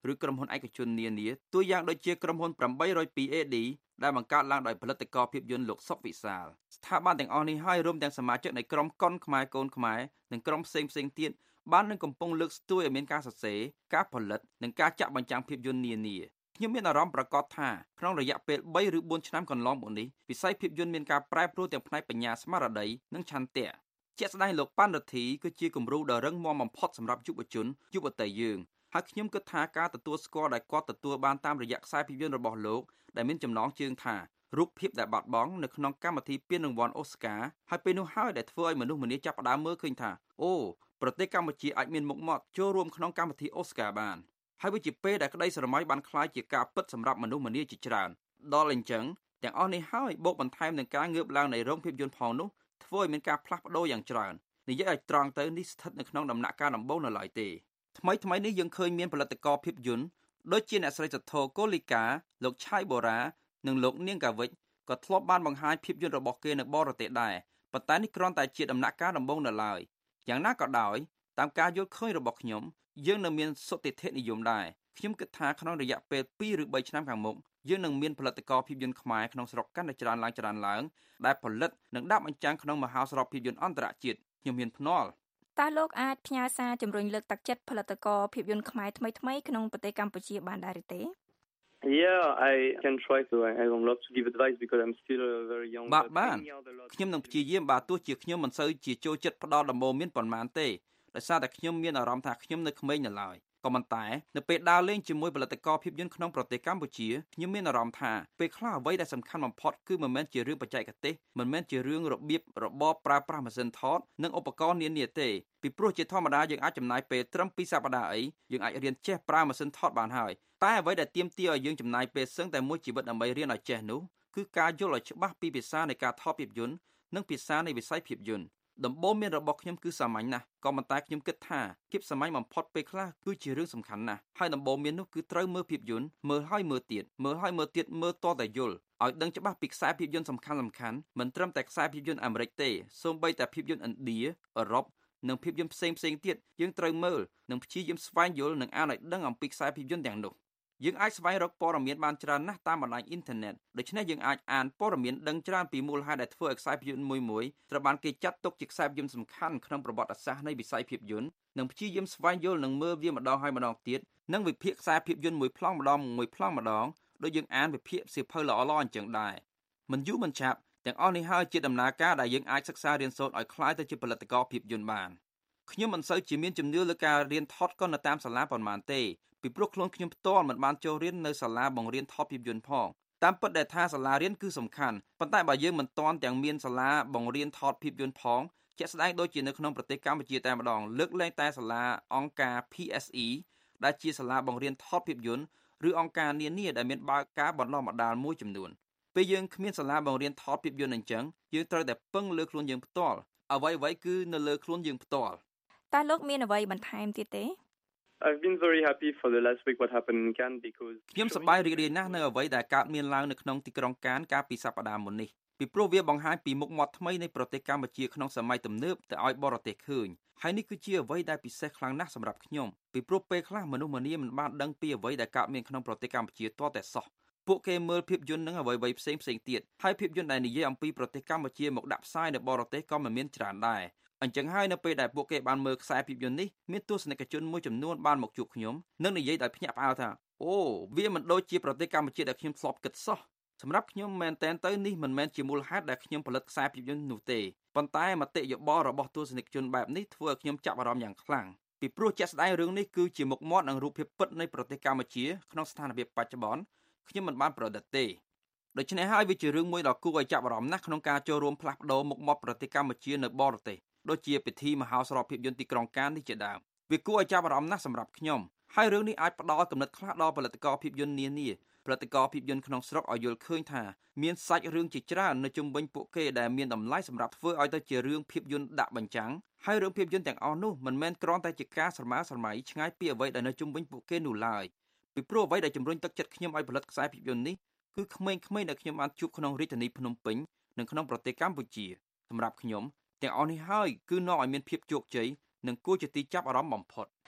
ឬក្រុមហ៊ុនឯកជននានាទូយ៉ាងដូចជាក្រុមហ៊ុនeight oh two เอ ดี ដែលបង្កើតឡើងដោយផលិតករភាពយន្តលោកសុកវិសាលស្ថាប័នទាំងអស់នេះហើយរួមទាំងសមាជិកនៃក្រុមកុនខ្មែរកូនខ្មែរនិងក្រុមផ្សេងផ្សេងទៀតបាននឹងកំពុងលើកស្ទួយឲ្យមានការសរសេរការផលិតនិងការចាក់បញ្ចាំងភាពយន្តនានាខ្ញុំមានអារម្មណ៍ប្រកបថាក្នុងរយៈពេលthreeឬfourឆ្នាំកន្លងមកនេះវិស័យភាពយន្តមានការប្រែប្រួលទាំងផ្នែកបញ្ញាស្មារតីនិងឆន្ទៈជាក់ស្ដែងលោកប៉ាន់រទ្ធីគឺជាគំរូដ៏រឹងមាំបំផុតសម្រាប់យុវជនយុវតីយើងហើយខ្ញុំគិតថាការទទួលស្គាល់ដែលគាត់ទទួលបានតាមរយៈខ្សែភាពយន្តរបស់លោកដែលមានចំណងជើងថារូបភាពដែលបាត់បង់នៅក្នុងកម្មវិធីពានរង្វាន់អូស្ការហើយពេលនោះហើយដែលធ្វើឲ្យមនុស្សម្នាចាប់ផ្ដើមមើលឃើញថាអូប្រទេសកម្ពុជាអាចមានមុខមាត់ចូលរួមក្នុងកម្មវិធីអូស្ការបានហើយវាជាពេលដែលក្តីស្រមៃបានក្លាយជាការពិតសម្រាប់មនុស្សម្នាជាច្រើនដល់អញ្ចឹងទាំងអស់នេះហើយបូកបន្ថែមនឹងការងើបឡើងនៃរោងភាពយន្តផងនោះធ្វើឲ្យមានការផ្លាស់ប្ដូរយ៉ាងច្រើននិយាយឲ្យត្រង់ទៅនេះស្ថិតនៅក្នុងដំណាក់កាលដំបូងនៅឡើយទេថ្មីថ្មីនេះយើងឃើញមានផលិតករភាពយន្តដូចជាអ្នកស្រីសធរកូលីកាលោកឆៃបូរ៉ានិងលោកនាងកាវិចក៏ធ្លាប់បានបង្ហាញភាពយន្តរបស់គេនៅបរទេសដែរប៉ុន្តែនេះគ្រាន់តែជាដំណាក់កាលដំបូងនៅឡើយយ៉ាងណាក៏ដោយតាមការយល់ឃើញរបស់ខ្ញុំយើងនៅមានសុតិធិនិយមដែរខ្ញុំគិតថាក្នុងរយៈពេលtwoឬthreeឆ្នាំខាងមុខយើងនឹងមានផលិតករភាពយន្តខ្មែរក្នុងស្រុកកាន់តែច្រើនឡើងច្រើនឡើងដែលផលិតនិងដាក់បញ្ចាំងក្នុងមហោស្រពភាពយន្តអន្តរជាតិខ្ញុំមានភ្នាល់តើលោកអាចផ្ញើសារជំរុញលើកទឹកចិត្តផលិតករភាពយន្តខ្មែរថ្មីថ្មីក្នុងប្រទេសកម្ពុជាបានដែរទេ Yeah, I can try to. I don't love to give advice because I'm still very young. បាទបានខ្ញុំនឹងព្យាយាមបាទទោះជាខ្ញុំមិនសូវជាចូលចិត្តផ្ដល់ដំបូន្មានប៉ុន្មានទេដោយសារតែខ្ញុំមានអារម្មណ៍ថាខ្ញុំនៅក្មេងនៅឡើយក៏ប៉ុន្តែនៅពេលដើរលេងជាមួយផលិតករភាពយន្តក្នុងប្រទេសកម្ពុជាខ្ញុំមានអារម្មណ៍ថាពេលខ្លះអ្វីដែលសំខាន់បំផុតគឺមិនមែនជារឿងបច្ចេកទេសមិនមែនជារឿងរបៀបរបបប្រើប្រាស់ម៉ាស៊ីនថតនិងឧបករណ៍នានាទេពីព្រោះជាធម្មតាយើងអាចចំណាយពេលត្រឹមtwoសប្តាហ៍អីយើងអាចរៀនចេះប្រើម៉ាស៊ីនថតបានហើយតែអ្វីដែលទាមទារឲ្យយើងចំណាយពេលសឹងតែមួយជីវិតដើម្បីរៀនឲ្យចេះនោះគឺការយល់ឲ្យច្បាស់ពីភាសានៃការថតភាពយន្តនិងភាសានៃវិស័យភាពយន្តដំបូន្មានរបស់ខ្ញុំគឺសាមញ្ញណាស់ក៏ប៉ុន្តែខ្ញុំគិតថាភាពសាមញ្ញបំផុតពេលខ្លះគឺជារឿងសំខាន់ណាស់ហើយដំបូន្មាននោះគឺត្រូវមើលភាពយន្តមើលហើយមើលទៀតមើលហើយមើលទៀតមើលតតែយល់ឲ្យដឹងច្បាស់ពីខ្សែភាពយន្តសំខាន់សំខាន់មិនត្រឹមតែខ្សែភាពយន្តអាមេរិកទេសូម្បីតែភាពយន្តឥណ្ឌាអឺរ៉ុបនិងភាពយន្តផ្សេងផ្សេងទៀតយើងត្រូវមើលនិងព្យាយាមស្វែងយល់និងអានឲ្យដឹងអំពីខ្សែភាពយន្តទាំងនោះយើងអាចស្វែងរកព័ត៌មានបានច្រើនណាស់តាមបណ្ដាញអ៊ីនធឺណិតដូច្នេះយើងអាចអានព័ត៌មានដឹងច្រើនពីមូលហេតុដែលធ្វើឲ្យខ្សែភាពយន្តមួយមួយត្រូវបានគេចាត់ទុកជាខ្សែភាពយន្តសំខាន់ក្នុងប្រវត្តិសាស្ត្រនៃវិស័យភាពយន្តនិងព្យាយាមស្វែងយល់និងមើលវាម្ដងហើយម្ដងទៀតនិងវិភាគខ្សែភាពយន្តមួយប្លង់ម្ដងមួយប្លង់ម្ដងដោយយើងអានវិភាគសៀវភៅល្អៗអញ្ចឹងដែរមិនយូរមិនឆាប់ទាំងអស់នេះហើយជាដំណើរការដែលយើងអាចសិក្សារៀនសូត្រឲ្យក្លាយទៅជាផលិតករភាពយន្តបានខ្ញុំមិនសូវជាមានជំនឿលើការរៀនថតកុននៅតាមសាលាប៉ុន្មានទេពីព្រោះខ្លួនខ្ញុំផ្ទាល់មិនបានចូលរៀននៅសាលាបង្រៀនថតភាពយន្តផងតាមពិតដែលថាសាលារៀនគឺសំខាន់ប៉ុន្តែបើយើងមិនទាន់ទាំងមានសាលាបង្រៀនថតភាពយន្តផងជាក់ស្ដែងដូចជានៅក្នុងប្រទេសកម្ពុជាតែម្ដងលើកលែងតែសាលាអង្គការ P S E ដែលជាសាលាបង្រៀនថតភាពយន្តឬអង្គការនានាដែលមានបើកការបណ្ដុះបណ្ដាលមួយចំនួនពេលយើងគ្មានសាលាបង្រៀនថតភាពយន្តអញ្ចឹងយើងត្រូវតែពឹងលើខ្លួនយើងផ្ទាល់អ្វីៗគឺនៅលើខ្លួនយើងផ្ទាល់តើលោកមានអ្វីបន្ថែមទៀតទេ I've been very happy for the last week what happened in Cannes because ខ្ញុំសប្បាយរីករាយណាស់នៅអ្វីដែលកើតមានឡើងនៅក្នុងទីក្រុងកានកាលពីសប្តាហ៍មុននេះពីព្រោះវាបង្ហាញពីមុខមាត់ថ្មីនៃប្រទេសកម្ពុជាក្នុងសម័យទំនើបទៅឲ្យបរទេសឃើញហើយនេះគឺជាអ្វីដែលពិសេសខ្លាំងណាស់សម្រាប់ខ្ញុំពីព្រោះពេលខ្លះមនុស្សម្នាមិនបានដឹងពីអ្វីដែលកើតមានក្នុងប្រទេសកម្ពុជាទាល់តែសោះពួកគេមើលភាពយន្តនឹងអ្វីៗផ្សេងផ្សេងទៀតហើយភាពយន្តដែលនិយាយអំពីប្រទេសកម្ពុជាមកដាក់ផ្សាយនៅបរទេសក៏មិនមានច្រើនដែរអញ្ចឹងហើយនៅពេលដែលពួកគេបានមើលខ្សែភាពយន្តនេះមានទស្សនិកជនមួយចំនួនបានមកជួបខ្ញុំនិងនិយាយដោយភ្ញាក់ផ្អើលថាអូវាមិនដូចជាប្រទេសកម្ពុជាដែលខ្ញុំធ្លាប់គិតសោះសម្រាប់ខ្ញុំមែនតែនទៅនេះមិនមែនជាមូលហេតុដែលខ្ញុំផលិតខ្សែភាពយន្តនោះទេប៉ុន្តែមតិយោបល់របស់ទស្សនិកជនបែបនេះធ្វើឲ្យខ្ញុំចាប់អារម្មណ៍យ៉ាងខ្លាំងពីព្រោះជាក់ស្ដែងរឿងនេះគឺជាមុខមាត់និងរូបភាពពិតនៃប្រទេសកម្ពុជាក្នុងស្ថានភាពបច្ចុប្បន្នខ្ញុំមិនបានប្រឌិតទេដូច្នេះហើយវាជារឿងមួយដ៏គួរឲ្យចាប់អារម្មណ៍ណាស់ក្នុងការចូលរួមផ្លាស់ប្ដូរមុខមាត់ប្រទេសកម្ពុជានៅបរទេសដូចជាពិធីមហោស្រពភាពយន្តទីក្រុងកាននេះជាដើមវាគួរឲ្យចាប់អារម្មណ៍ណាស់សម្រាប់ខ្ញុំហើយរឿងនេះអាចផ្ដល់គំនិតខ្លះដល់ផលិតករភាពយន្តនានាផលិតករភាពយន្តក្នុងស្រុកឲ្យយល់ឃើញថាមានសាច់រឿងជាច្រើននៅជុំវិញពួកគេដែលមានតម្លៃសម្រាប់ធ្វើឲ្យទៅជារឿងភាពយន្តដាក់បញ្ចាំងហើយរឿងភាពយន្តទាំងអស់នោះមិនមែនគ្រាន់តែជាការស្រមើស្រមៃឆ្ងាយពីអ្វីដែលនៅជុំវិញពួកគេនោះឡើយពីព្រោះអ្វីដែលជំរុញទឹកចិត្តខ្ញុំឲ្យផលិតខ្សែភាពយន្តនេះគឺក្មេងៗដែលខ្ញុំបានជួបក្នុងរាជធានីភ្នំពេញនិងក្នុងប្រទេសកម្ពុជាសម្រាប់ខ្ញុំទាំងអស់នេះហើយគឺនាំឲ្យមានភាពជោគជ័យនិងគួរជាទីចាប់អារម្មណ៍បំផុត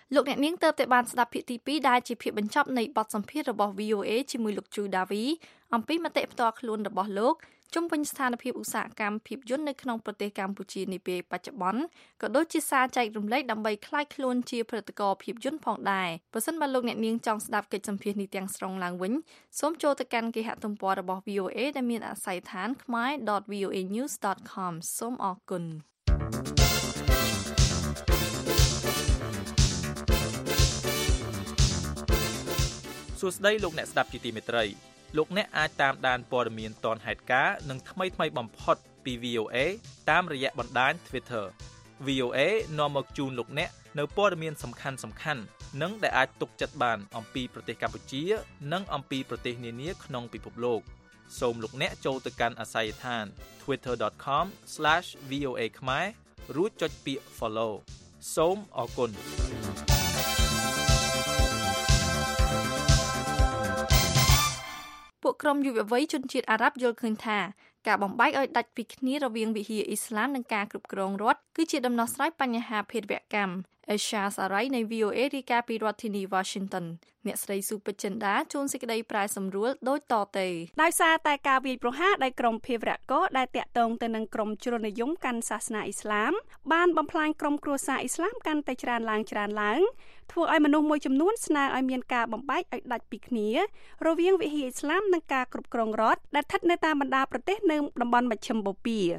លោកអ្នកនាងទៅតែបានស្ដាប់ភាគទីពីរដែលជាភាគបញ្ចប់នៃបទសម្ភាសន៍របស់ V O A ជាមួយលោក Chu Davi អំពីមតិផ្ទាល់ខ្លួនរបស់លោកជុំវិញស្ថានភាពឧស្សាហកម្មភាពយន្តនៅក្នុងប្រទេសកម្ពុជានាពេលបច្ចុប្បន្នក៏ដូចជាសារចែករំលែកដើម្បីក្លាយខ្លួនជាផលិតករភាពយន្តផងដែរប្រសិនបើលោកអ្នកនាងចង់ស្ដាប់កិច្ចសម្ភាសន៍នេះទាំងស្រុងឡើងវិញសូមចូលទៅកាន់គេហទំព័ររបស់ V O A ដែលមានអាស័យដ្ឋាន khmae dot v o a news dot com សូមអរគុណសួស្តីលោកអ្នកស្ដាប់ជាទីមេត្រីលោកអ្នកអាចតាមដានព័ត៌មានទាន់ហេតុការណ៍និងថ្មីថ្មីបំផុតពី V O A តាមរយៈបណ្ដាញ Twitter V O A នាំមកជូនលោកអ្នកនៅព័ត៌មានសំខាន់សំខាន់និងដែលអាចទុកចិត្តបានអំពីប្រទេសកម្ពុជានិងអំពីប្រទេសនានាក្នុងពិភពលោកសូមលោកអ្នកចូលទៅកាន់អាស័យដ្ឋាន twitter dot com slash v o a khmae រួចចុចពាក្យ follow សូមអរគុណពួកក្រុមយុវវ័យជនជាតិអារ៉ាប់យល់ឃើញថាការបំបែកឲ្យដាច់ពីគ្នារវាងវិហារអ៊ីស្លាមនិងការគ្រប់គ្រងរដ្ឋគឺជាដំណោះស្រាយបញ្ហាភេរវកម្ម Aisha Sarai នៃ V O A រាយការណ៍ពីរដ្ឋធានី Washington អ្នកស្រីស៊ូពេចិនដាជួនសេចក្តីប្រែសម្រួលដូចតទៅដោយសារតែការវាយប្រហារដោយក្រុមភេរវកដែលតាក់ទងទៅនឹងក្រុមជ្រុលនិយមកាន់សាសនាអ៊ីស្លាមបានបំផ្លាញក្រុមគ្រួសារអ៊ីស្លាមកាន់តែច្រើនឡើងច្រើនឡើងធ្វើឲ្យមនុស្សមួយចំនួនស្នើឲ្យមានការបំបែកឲ្យដាច់ពីគ្នារវាងវិហារអ៊ីស្លាមនិងការគ្រប់គ្រងរដ្ឋដែលស្ថិតនៅតាមបណ្ដាប្រទេសនៅតំបន់មជ្ឈិមបូព៌ា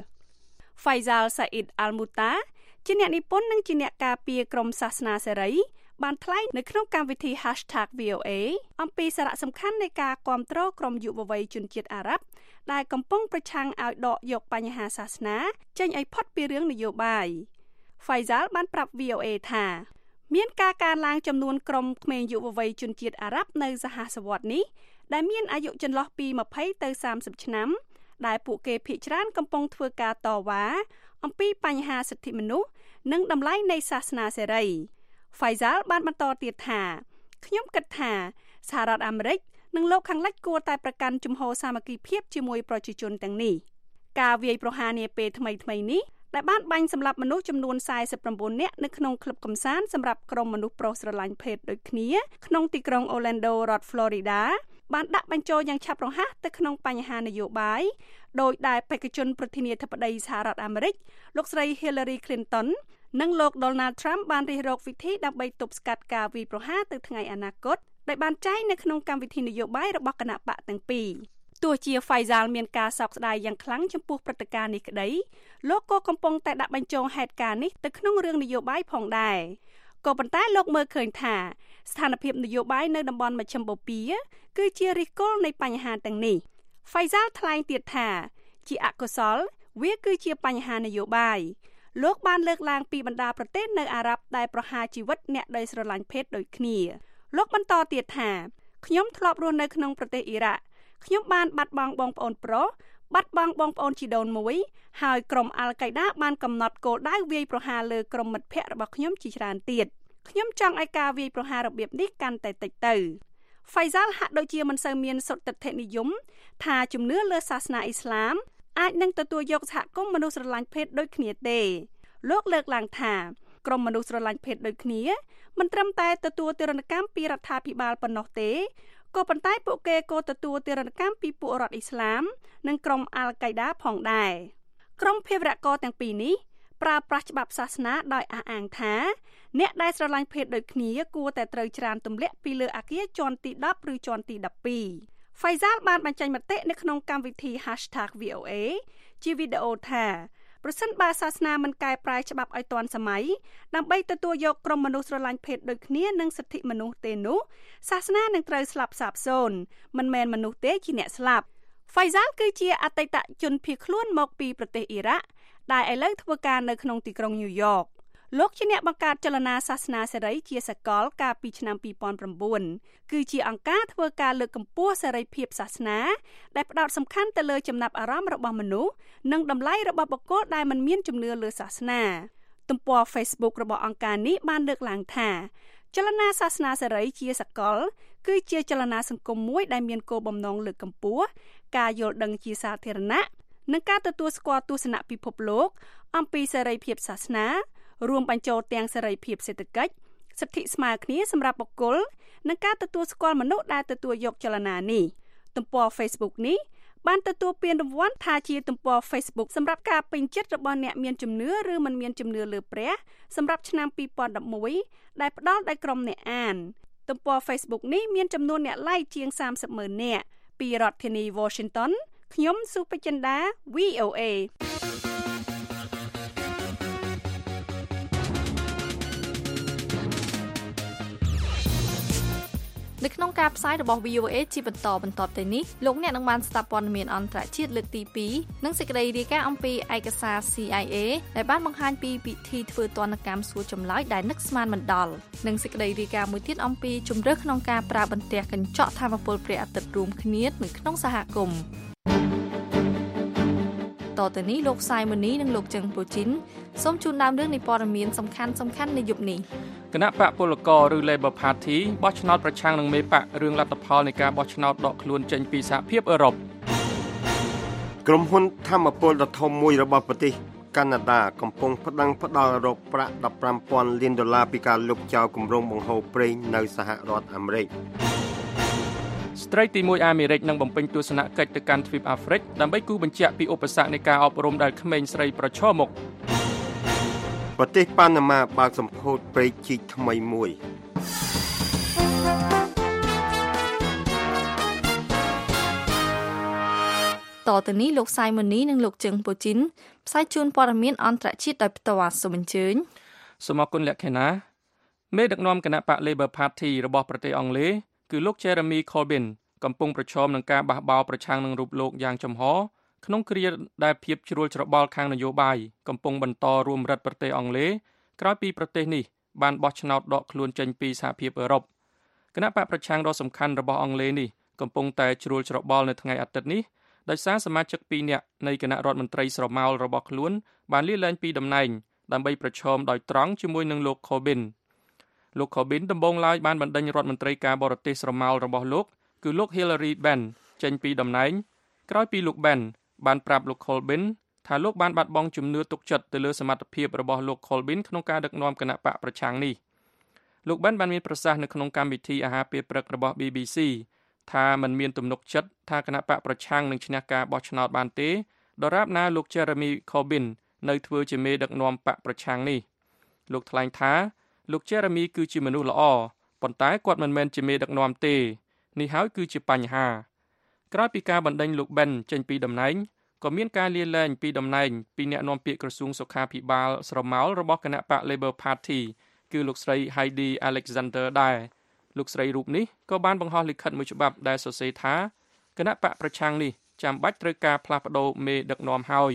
Faisal Said Al-Muta ជាអ្នកនិពន្ធនិងជាអ្នកការពារក្រុមសាសនាសេរីបានថ្លែងនៅក្នុងកម្មវិធី hashtag V O A អំពីសារៈសំខាន់នៃការគាំទ្រក្រុមយុវវ័យជនជាតិអារ៉ាប់ដែលកំពុងប្រឆាំងឲ្យដកយកបញ្ហាសាសនាចេញឲ្យផុតពីរឿងនយោបាយ Faisal បានប្រាប់ V O A ថាមានការកើនឡើងចំនួនក្រុមក្មេងយុវវ័យជនជាតិអារ៉ាប់នៅសហសវត្សរ៍នេះដែលមានអាយុចន្លោះពី20ទៅ30ឆ្នាំដែលពួកគេភាគច្រើនកំពុងធ្វើការតវ៉ាអំពីបញ្ហាសិទ្ធិមនុស្សនិងតម្លៃនៃសាសនាសេរី Faisal បានបន្តទៀតថាខ្ញុំគិតថាសហរដ្ឋអាមេរិកនិងលោកខាងលិចគួរតែប្រកាន់ជំហរសាមគ្គីភាពជាមួយប្រជាជនទាំងនេះការវាយប្រហារនាពេលថ្មីៗនេះដែលបានបាញ់សម្លាប់មនុស្សចំនួន49នាក់នៅក្នុងក្លឹបកម្សាន្តសម្រាប់ក្រុមមនុស្សប្រុសស្រឡាញ់ភេទដូចគ្នាក្នុងទីក្រុង Orlando រដ្ឋ Florida បានដាក់បញ្ចូលយ៉ាងឆាប់រហ័សទៅក្នុងបញ្ហានយោបាយដោយដែលបេក្ខជនប្រធានាធិបតីសហរដ្ឋអាមេរិកលោកស្រី Hillary Clinton និងលោក Donald Trump បានរិះរកវិធីដើម្បីទប់ស្កាត់ការវាយប្រហារទៅថ្ងៃអនាគតដែលបានចែងនៅក្នុងកម្មវិធីនយោបាយរបស់គណៈបកទាំងពីរទោះជា Faisal មានការសោកស្ដាយយ៉ាងខ្លាំងចំពោះព្រឹត្តិការណ៍នេះក្តីលោកក៏កំពុងតែដាក់បញ្ចូលហេតុការណ៍នេះទៅក្នុងរឿងនយោបាយផងដែរក៏ប៉ុន្តែលោកមើលឃើញថាស្ថានភាពនយោបាយនៅតំបន់មជ្ឈិមបូព៌ាគឺជាឫសគល់នៃបញ្ហាទាំងនេះ Faisal ថ្លែងទៀតថាជាអកុសលវាគឺជាបញ្ហានយោបាយលោកបានលើកឡើងពីបណ្ដាប្រទេសនៅអារ៉ាប់ដែលប្រហារជីវិតអ្នកដែលស្រឡាញ់ភេទដូចគ្នាលោកបន្តទៀតថាខ្ញុំធ្លាប់រស់នៅក្នុងប្រទេសអ៊ីរ៉ាក់ខ្ញុំបានបាត់បង់បងប្អូនប្រុសបាត់បង់បងប្អូនជីដូនមួយហើយក្រុមអាល់កៃដាបានកំណត់គោលដៅវាយប្រហារលើក្រុមមិត្តភ័ក្តិរបស់ខ្ញុំជាច្រើនទៀតខ្ញុំចង់ឲ្យការវាយប្រហាររបៀបនេះកាន់តែតិចទៅ Faisal ហាក់ដូចជាមិនសូវមានសុទ្ធិដ្ឋិនិយមថាជំនឿលើសាសនាអ៊ីស្លាមអាចនឹងទទួលយកសហគមន៍មនុស្សស្រឡាញ់ភេទដូចគ្នាទេលោកលើកឡើងថាក្រុមមនុស្សស្រឡាញ់ភេទដូចគ្នាមិនត្រឹមតែទទួលទារុណកម្មពីរដ្ឋាភិបាលប៉ុណ្ណោះទេក៏ប៉ុន្តែពួកគេក៏ទទួលទារុណកម្មពីពួករដ្ឋអ៊ីស្លាមនិងក្រុមអាល់កៃដាផងដែរក្រុមភេរវករទាំងពីរនេះប្រើប្រាស់ច្បាប់សាសនាដោយអះអាងថាអ្នកដែលស្រឡាញ់ភេទដូចគ្នាគួរតែត្រូវច្រានទម្លាក់ពីលើអគារជាន់ទីដប់ឬជាន់ទីដប់ពីរ Faisal បានបញ្ចេញមតិនៅក្នុងកម្មវិធី hashtag V O A ជាវីដេអូថាប្រសិនបើសាសនាមិនកែប្រែច្បាប់ឲ្យទាន់សម័យដើម្បីទទួលយកក្រុមមនុស្សស្រឡាញ់ភេទដូចគ្នានិងសិទ្ធិមនុស្សទេនោះសាសនានឹងត្រូវស្លាប់សាបសូន្យមិនមែនមនុស្សទេជាអ្នកស្លាប់ Faisal គឺជាអតីតជនភៀសខ្លួនមកពីប្រទេសអ៊ីរ៉ាក់ដែលឥឡូវធ្វើការនៅក្នុងទីក្រុងញូវយ៉កលោកជាអ្នកបង្កើតចលនាសាសនាសេរីជាសកលកាលពីឆ្នាំពីរពាន់ប្រាំបួនគឺជាអង្គការធ្វើការលើកកម្ពស់សេរីភាពសាសនាដែលផ្ដោតសំខាន់ទៅលើចំណាប់អារម្មណ៍របស់មនុស្សនិងតម្លៃរបស់បុគ្គលដែលមិនមានជំនឿលើសាសនាទំព័រ Facebook របស់អង្គការនេះបានលើកឡើងថាចលនាសាសនាសេរីជាសកលគឺជាចលនាសង្គមមួយដែលមានគោលបំណងលើកកម្ពស់ការយល់ដឹងជាសាធារណៈនិងការទទួលស្គាល់ទស្សនៈពិភពលោកអំពីសេរីភាពសាសនារួមបញ្ចូលទាំងសេរីភាពសេដ្ឋកិច្ចសិទ្ធិស្មើគ្នាសម្រាប់បុគ្គលនិងការទទួលស្គាល់មនុស្សដែលទទួលយកចលនានេះទំព័រ Facebook នេះបានទទួលពានរង្វាន់ថាជាទំព័រ Facebook សម្រាប់ការពេញចិត្តរបស់អ្នកមានជំនឿឬមិនមានជំនឿលើព្រះសម្រាប់ឆ្នាំពីរពាន់ដប់មួយដែលផ្ដល់ដោយក្រុមអ្នកអានទំព័រ Facebook នេះមានចំនួនអ្នក like ជាងសាមសិបម៉ឺននាក់ពីរដ្ឋធានី Washington ខ្ញុំសុបចិន្តា វី អូ เอនៅក្នុងការផ្សាយរបស់ វី អូ เอ ជាបន្តបន្ទាប់ទៅនេះលោកអ្នកនឹងបានស្ដាប់ព័ត៌មានអន្តរជាតិលើកទីពីរនិងសេចក្តីរាយការណ៍អំពីឯកសារ C I A ដែលបានបង្ហាញពីពិធីធ្វើទណ្ឌកម្មសួរចម្លើយដែលនឹកស្មានមិនដល់និងសេចក្តីរាយការណ៍មួយទៀតអំពីជំរឿក្នុងការប្រើបន្ទះកញ្ចក់ថាមពលព្រះអាទិត្យរួមគ្នានៅក្នុងសហគមន៍តទៅនេះលោកសាយម៉ូនីនិងលោកចឹងពូជីនសូមជូនដើមរឿងនៃព័ត៌មានសំខាន់សំខាន់នៃយប់នេះគណៈបកពលករឬ Labour Party បោះឆ្នោតប្រឆាំងនឹងមេបករឿងលទ្ធផលនៃការបោះឆ្នោតដកខ្លួនចេញពីសហភាពអឺរ៉ុបក្រុមហ៊ុនធម្មពលដ៏ធំមួយរបស់ប្រទេសកាណាដាកំពុងប្តឹងផ្តល់រកប្រាក់ដប់ប្រាំពាន់លានដុល្លារពីការលុបចោលគម្រោងបង្ហូរប្រេងនៅសហរដ្ឋអាមេរិកស្ត្រីទីមួយអាមេរិកនឹងបំពេញទស្សនកិច្ចទៅកាន់ទ្វីបអាហ្វ្រិកដើម្បីគូបញ្ជាក់ពីឧបសគ្គនៃការអប់រំដែលក្មេងស្រីប្រឈមមុខប្រទេសប៉ាណាម៉ាបើកសម្ពោធព្រែកជីកថ្មីមួយតទៅនេះលោកសាយម៉ូនីនិងលោកជឹងពូជីនផ្សាយជូនព័ត៌មានអន្តរជាតិដោយផ្ទាល់សូមអញ្ជើញសូមអរគុណលក្ខណាមេដឹកនាំគណៈបក Labour Party របស់ប្រទេសអង់គ្លេសគឺលោក Jeremy Corbyn កំពុងប្រឈមនឹងការបះបោរប្រឆាំងនឹងរូបលោកយ៉ាងចំហក្នុងគ្រាដែលភាពជ្រួលច្របល់ខាងនយោបាយកំពុងបន្តរួមរឹតប្រទេសអង់គ្លេសក្រោយពីប្រទេសនេះបានបោះឆ្នោតដកខ្លួនចេញពីសហភាពអឺរ៉ុបគណៈបកប្រឆាំងដ៏សំខាន់របស់អង់គ្លេសនេះកំពុងតែជ្រួលច្របល់នៅថ្ងៃអាទិត្យនេះដោយសារសមាជិកពីរនាក់នៃគណៈរដ្ឋមន្ត្រីស្រមោលរបស់ខ្លួនបានលាលែងពីតំណែងដើម្បីប្រឈមដោយត្រង់ជាមួយនឹងលោក Corbyn លោក Corbyn ដំបូងឡើយបានបណ្ដេញរដ្ឋមន្ត្រីការបរទេសស្រមោលរបស់លោកគឺលោក Hilary Benn ចេញពីតំណែងក្រោយពីលោក Benn បានប្រាប់លោក Corbyn ថាលោកបានបាត់បង់ជំនឿទុកចិត្តទៅលើសមត្ថភាពរបស់លោក Corbyn ក្នុងការដឹកនាំគណៈបកប្រឆាំងនេះលោក Benn បានមានប្រសាសន៍នៅក្នុងកម្មវិធីអាហារពេលព្រឹករបស់ ប៊ី ប៊ី ស៊ី ថាมันមានទំនុកចិត្តថាគណៈបកប្រឆាំងនឹងឈ្នះការបោះឆ្នោតបានទេដរាបណាលោក Jeremy Corbyn នៅធ្វើជាមេដឹកនាំបកប្រឆាំងនេះលោកថ្លែងថាលោក Jeremy គឺជាមនុស្សល្អប៉ុន្តែគាត់មិនមែនជាមេដឹកនាំទេនេះហើយគឺជាបញ្ហាក្រោយពីការបណ្ដេញលោក Ben ចេញពីតំណែងក៏មានការលាលែងពីតំណែងពីអ្នកនាំពាក្យក្រសួងសុខាភិបាលស្រមោលរបស់គណៈបក Labour Party គឺលោកស្រី Heidi Alexander ដែរលោកស្រីរូបនេះក៏បានបង្ហោះលិខិតមួយច្បាប់ដែលសរសេរថាគណៈបកប្រឆាំងនេះចាំបាច់ត្រូវការផ្លាស់ប្ដូរមេដឹកនាំហើយ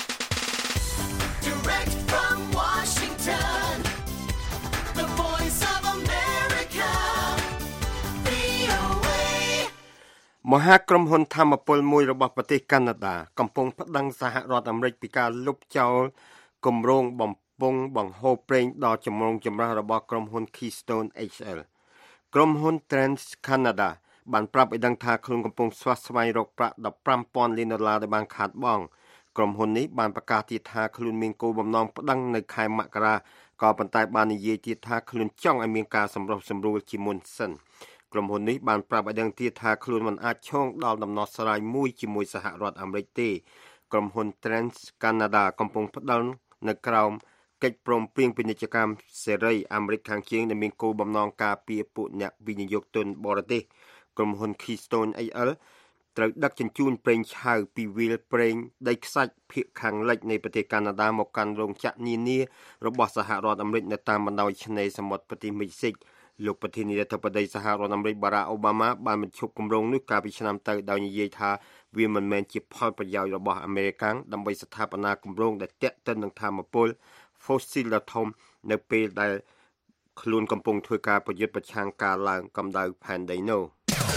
មហាក្រុមហ៊ុនធម្មពលមួយរបស់ប្រទេសកាណាដាកំពុងប្តឹងសហរដ្ឋអាមេរិកពីការលុបចោលគម្រោងបំពង់បង្ហូរប្រេងដ៏ចម្រូងចម្រាសរបស់ក្រុមហ៊ុន Keystone អេច អែល ក្រុមហ៊ុន Trans Canada បានប្រាប់ឲ្យដឹងថាខ្លួនកំពុងស្វះស្វែងរកប្រាក់ដប់ប្រាំពាន់លានដុល្លារដែលបានខាតបង់ក្រុមហ៊ុននេះបានប្រកាសទៀតថាខ្លួនមានគោលបំណងប្តឹងនៅខែមករាក៏ប៉ុន្តែបាននិយាយទៀតថាខ្លួនចង់ឲ្យមានការសម្រុះសម្រួលជាមុនសិនក្រុមហ៊ុននេះបានប្រាប់ឲ្យដឹងទៀតថាខ្លួនមិនអាចឈោងដល់ដំណោះស្រាយមួយជាមួយសហរដ្ឋអាមេរិកទេក្រុមហ៊ុន Trans Canada កំពុងផ្ដល់នៅក្រោមកិច្ចព្រមព្រៀងពាណិជ្ជកម្មសេរីអាមេរិកខាងជើងដែលមានគោលបំណងការពារពួកអ្នកវិនិយោគទុនបរទេសក្រុមហ៊ុន Keystone អេច អែល ត្រូវដឹកជញ្ជូនប្រេងឆៅពីវាលប្រេងដីខ្សាច់ភាគខាងលិចនៃប្រទេសកាណាដាមកកាន់រោងចក្រនានារបស់សហរដ្ឋអាមេរិកនៅតាមបណ្ដោយឆ្នេរសមុទ្រប្រទេសមេស៊ីកលោកប្រធានាធិបតីសហរដ្ឋអាមេរិកបារ៉ាក់អូបាម៉ាបានបញ្ឈប់គម្រោងនេះកាលពីឆ្នាំទៅដោយនិយាយថាវាមិនមែនជាផលប្រយោជន៍របស់អាមេរិកដើម្បីស្ថាបនាគម្រោងដែលទាក់ទិននឹងធម្មពល fossil ដ៏ធំនៅពេលដែលខ្លួនកំពុងធ្វើការប្រយុទ្ធប្រឆាំងការឡើងកម្ដៅផែនដីនោះ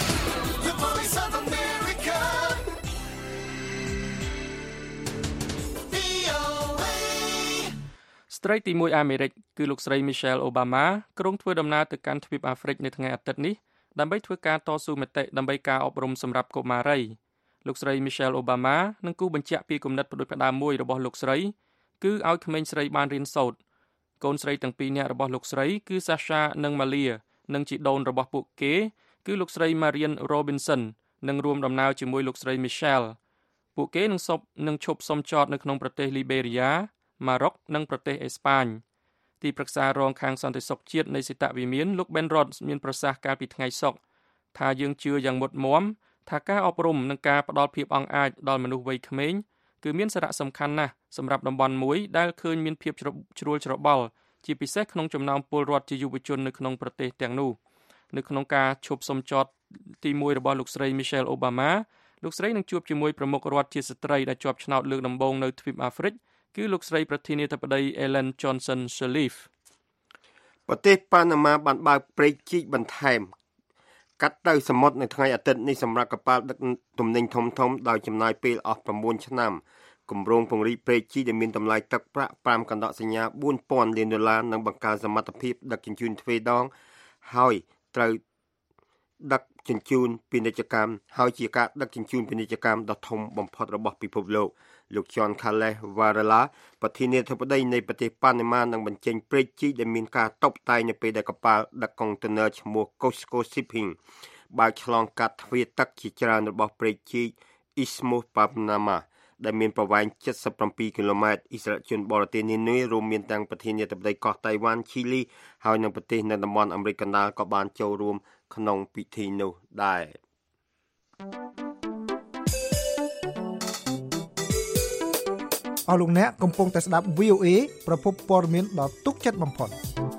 ស្ត្រីទីមួយអាមេរិកគឺលោកស្រី Michelle Obama ក្រុងធ្វើដំណើរទៅកាន់ទ្វីបអាហ្វ្រិកនៅថ្ងៃអាទិត្យនេះដើម្បីធ្វើការតស៊ូមតិដើម្បីការអប់រំសម្រាប់កុមារីលោកស្រី Michelle Obama នឹងគូបញ្ជាក់ពីគំនិតផ្ដួចផ្ដើមមួយរបស់លោកស្រីគឺឲ្យក្មេងស្រីបានរៀនសូត្រកូនស្រីទាំងពីរនាក់របស់លោកស្រីគឺ Sasha និង Malia និងជីដូនរបស់ពួកគេគឺលោកស្រី Marian Robinson និងរួមដំណើរជាមួយលោកស្រី Michelle ពួកគេនឹងសពនឹងឈប់សុំចតនៅក្នុងប្រទេស Liberia, Maroc និងប្រទេសអេស្ប៉ាញទីប្រឹក្សារងខាងសន្តិសុខជាតិនៃសេតវិមានលោក Ben Rhodes មានប្រសាសន៍កាលពីថ្ងៃសុក្រថាយើងជឿយ៉ាងមុតមាំថាការអប់រំនិងការផ្ដល់ភាពអង់អាចដល់មនុស្សវ័យក្មេងគឺមានសារៈសំខាន់ណាស់សម្រាប់តំបន់មួយដែលឃើញមានភាពជ្រួលច្របល់ជាពិសេសក្នុងចំណោមពលរដ្ឋជាយុវជននៅក្នុងប្រទេសទាំងនោះនៅក្នុងការឈប់សុំចតទីមួយរបស់លោកស្រី Michelle Obama លោកស្រីនឹងជួបជាមួយប្រមុខរដ្ឋជាស្ត្រីដែលជាប់ឆ្នោតលើកដំបូងនៅទ្វីបអាហ្វ្រិកគឺលោកស្រីប្រធានាធិបតី Ellen Johnson Sirleaf ប្រទេសប៉ាណាម៉ាបានបើកព្រែកជីកបន្ថែមកាត់ទៅសមុទ្រនៅថ្ងៃអាទិត្យនេះសម្រាប់កប៉ាល់ដឹកទំនិញធំៗដោយចំណាយពេលអស់៩ឆ្នាំគម្រោងពង្រីកព្រែកជីកដែលមានតម្លៃទឹកប្រាក់៥កណ្ដកសញ្ញាបួនពាន់លានដុល្លារនិងបង្កើនសមត្ថភាពដឹកជញ្ជូនទ្វេដងហើយត្រូវដឹកជញ្ជូនពាណិជ្ជកម្មហើយជាការដឹកជញ្ជូនពាណិជ្ជកម្មដ៏ធំបំផុតរបស់ពិភពលោកលោក John Carles Varela ប្រធានាធិបតីនៃប្រទេសប៉ាណាម៉ានឹងបញ្ចេញព្រែកជីកដែលមានការតុបតែងនៅពេលដែលកប៉ាល់ដឹកកុងតឺន័រឈ្មោះ Cosco Shipping បើកឆ្លងកាត់ទ្វារទឹកជាច្រើនរបស់ព្រែកជីក Isthmus Panama ដែលមានប្រវែងเจ็ดสิบเจ็ดគីឡូម៉ែត្រអ៊ីស្រាអែលជនបរទេសនានារួមមានទាំងប្រធានាធិបតីកោះតៃវ៉ាន់ឈីលីហើយនិងប្រទេសនៅតំបន់អាមេរិកកណ្ដាលក៏បានចូលរួមក្នុងពិធីនោះដែរអស់លោកអ្នកកំពុងតែស្ដាប់ វី អូ เอ ប្រភពព័ត៌មានដ៏ទុកចិត្តបំផុត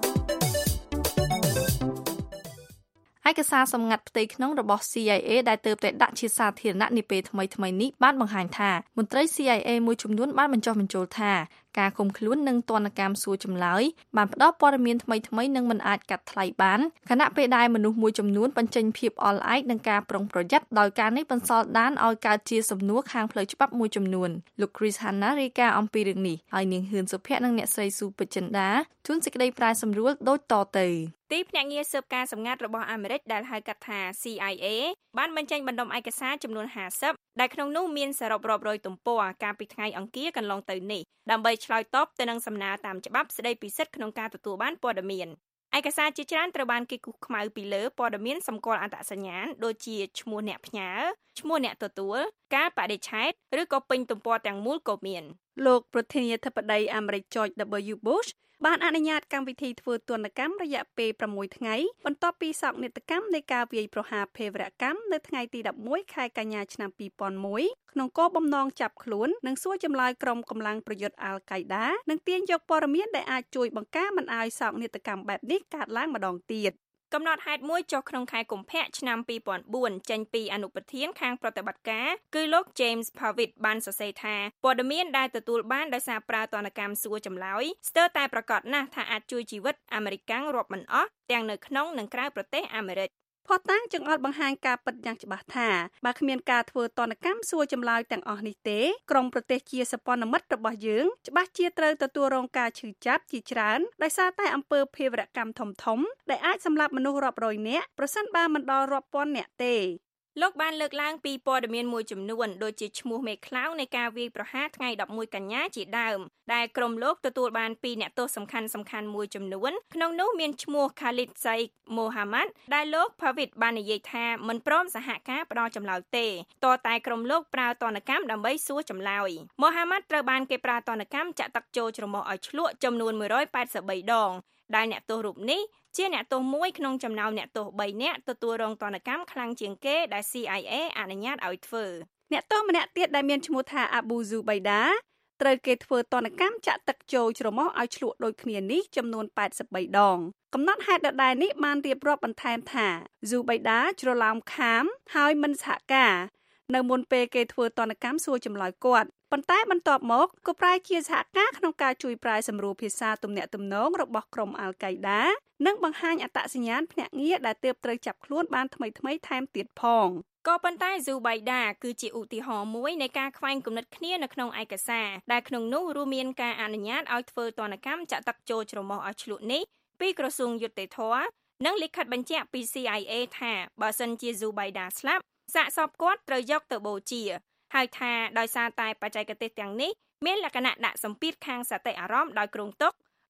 ឯកសារសម្ងាត់ផ្ទៃក្នុងរបស់ ซี ไอ เอ ដែលទើបតែដាក់ជាសាធារណៈនាពេលថ្មីៗនេះបានបង្ហាញថាមន្ត្រី ซี ไอ เอ មួយចំនួនបានបញ្ចុះបញ្ចូលថាការឃុំខ្លួននិងទណ្ឌកម្មសួរចម្លើយបានផ្ដល់ព័ត៌មានថ្មីៗនិងមិនអាចកាត់ថ្លៃបានខណៈពេលដែលមនុស្សមួយចំនួនបញ្ចេញភាពអល់ឯកនិងការប្រុងប្រយ័ត្នដោយការនេះបន្សល់ដានឲ្យកើតជាសំណួរខាងផ្លូវច្បាប់មួយចំនួនលោក Chris Hanna រាយការណ៍អំពីរឿងនេះហើយនាងហ៊ឿនសុភ័ក្រនិងអ្នកស្រីស៊ូពេជ្រចិន្តាជួនសេចក្តីប្រែសម្រួលដូចតទៅទីភ្នាក់ងារស៊ើបការសម្ងាត់របស់អាមេរិកដែលហៅកាត់ថា ซี ไอ เอ បានបញ្ចេញបណ្ដុំឯកសារចំនួនห้าสิบដែលក្នុងនោះមានសរុបរាប់រយទំព័រកាលពីថ្ងៃអង្គារកន្លងទៅនេះដើម្បីឆ្លើយតបទៅនឹងសំណើតាមច្បាប់ស្តីពីសិទ្ធិក្នុងការទទួលបានព័ត៌មានឯកសារជាច្រើនត្រូវបានគេគូសខ្មៅពីលើព័ត៌មានសម្គាល់អត្តសញ្ញាណដូចជាឈ្មោះអ្នកផ្ញើឈ្មោះអ្នកទទួលការបដិឆេទឬក៏ពេញទំព័រទាំងមូលក៏មានលោកប្រធានាធិបតីអាមេរិក George W Bush បានអនុញ្ញាតកម្មវិធីធ្វើទណ្ឌកម្មរយៈពេលប្រាំមួយថ្ងៃបន្ទាប់ពីសោកនាដកម្មនៃការវាយប្រហារភេរវកម្មនៅថ្ងៃទីដប់មួយខែកញ្ញាឆ្នាំពីរពាន់មួយក្នុងគោលបំណងចាប់ខ្លួននិងសួរចម្លើយក្រុមកម្លាំងប្រយុទ្ធអាល់កៃដានិងទាញយកព័ត៌មានដែលអាចជួយបង្ការមិនឲ្យសោកនាដកម្មបែបនេះកើតឡើងម្ដងទៀតកំណត់ហេតុមួយចុះក្នុងខែកុម្ភៈឆ្នាំពីរពាន់បួនចេញពីអនុប្រធានខាងប្រតិបត្តិការគឺលោក James Pavitt បានសរសេរថាព័ត៌មានដែលទទួលបានដោយសារប្រើទណ្ឌកម្មសួរចម្លើយស្ទើរតែប្រកាសណាស់ថាអាចជួយជីវិតអាមេរិករាប់មិនអស់ទាំងនៅក្នុងនិងក្រៅប្រទេសអាមេរិកផុសតាំងចង្អុលបង្ហាញការពិតយ៉ាងច្បាស់ថាបើគ្មានការធ្វើទណ្ឌកម្មសួរចម្លើយទាំងអស់នេះទេក្រុមប្រទេសជាសព្វនមិត្តរបស់យើងច្បាស់ជាត្រូវទទួលរងការឈឺចាប់ជាច្រើនដោយសារតែអំពើភេរវកម្មធំធំដែលអាចសម្លាប់មនុស្សរាប់រយនាក់ប្រសិនបើមិនដល់រាប់ពាន់នាក់ទេលោកបានលើកឡើងពីព័ត៌មានមួយចំនួនដូចជាឈ្មោះមេខ្លោងនៃការវាយប្រហារថ្ងៃដប់មួយកញ្ញាជាដើមដែលក្រុមលោកទទួលបានពីអ្នកទោសសំខាន់សំខាន់មួយចំនួនក្នុងនោះមានឈ្មោះ Khalid Sheikh Mohammed ដែលលោក Pavitt បាននិយាយថាមិនព្រមសហការផ្ដល់ចម្លើយទេតើតែក្រុមលោកប្រើទណ្ឌកម្មដើម្បីសួរចម្លើយ Mohammed ត្រូវបានគេប្រើទណ្ឌកម្មចាក់ទឹកចូលច្រមុះឲ្យឆ្លក់ចំនួនមួយរយแปดสิบสามដងដែលអ្នកទោសរូបនេះជាអ្នកទោសមួយក្នុងចំណោមអ្នកទោសបីនាក់ទទួលរងទណ្ឌកម្មខ្លាំងជាងគេដែល ซี ไอ เอ អនុញ្ញាតឲ្យធ្វើអ្នកទោសម្នាក់ទៀតដែលមានឈ្មោះថា Abu Zubaydah ត្រូវគេធ្វើទណ្ឌកម្មចាក់ទឹកចូលច្រមុះឲ្យឆ្លក់ដូចគ្នានេះចំនួនแปดสิบสามដងកំណត់ហេតុដដែលនេះបានរៀបរាប់បន្ថែមថា Zubaydah ច្រឡោមខាមហើយមិនសហការនៅមុនពេលគេធ្វើទណ្ឌកម្មសួរចម្លើយគាត់ប៉ុន្តែបន្ទាប់មកក៏ប្រែជាសហការក្នុងការជួយប្រែសម្រួលភាសាទំនាក់ទំនងរបស់ក្រុមអាល់កៃដានិងបង្ហាញអត្តសញ្ញាណភ្នាក់ងារដែលទើបត្រូវចាប់ខ្លួនបានថ្មីៗថែមទៀតផងក៏ប៉ុន្តែ Zubaydah គឺជាឧទាហរណ៍មួយនៃការខ្វែងគំនិតគ្នានៅក្នុងឯកសារដែលក្នុងនោះរួមមានការអនុញ្ញាតឲ្យធ្វើទណ្ឌកម្មចាក់ទឹកចូលច្រមុះឲ្យឆ្លក់នេះពីក្រសួងយុត្តិធម៌និងលិខិតបញ្ជាក់ពី ซี ไอ เอ ថាបើសិនជា Zubaydah ស្លាប់សាកសពគាត់ត្រូវយកទៅបូជាហើយថាដោយសារតែបច្ចេកទេសទាំងនេះមានលក្ខណៈដាក់សម្ពាធខាងសតិអារម្មណ៍ដោយគ្រោងទុក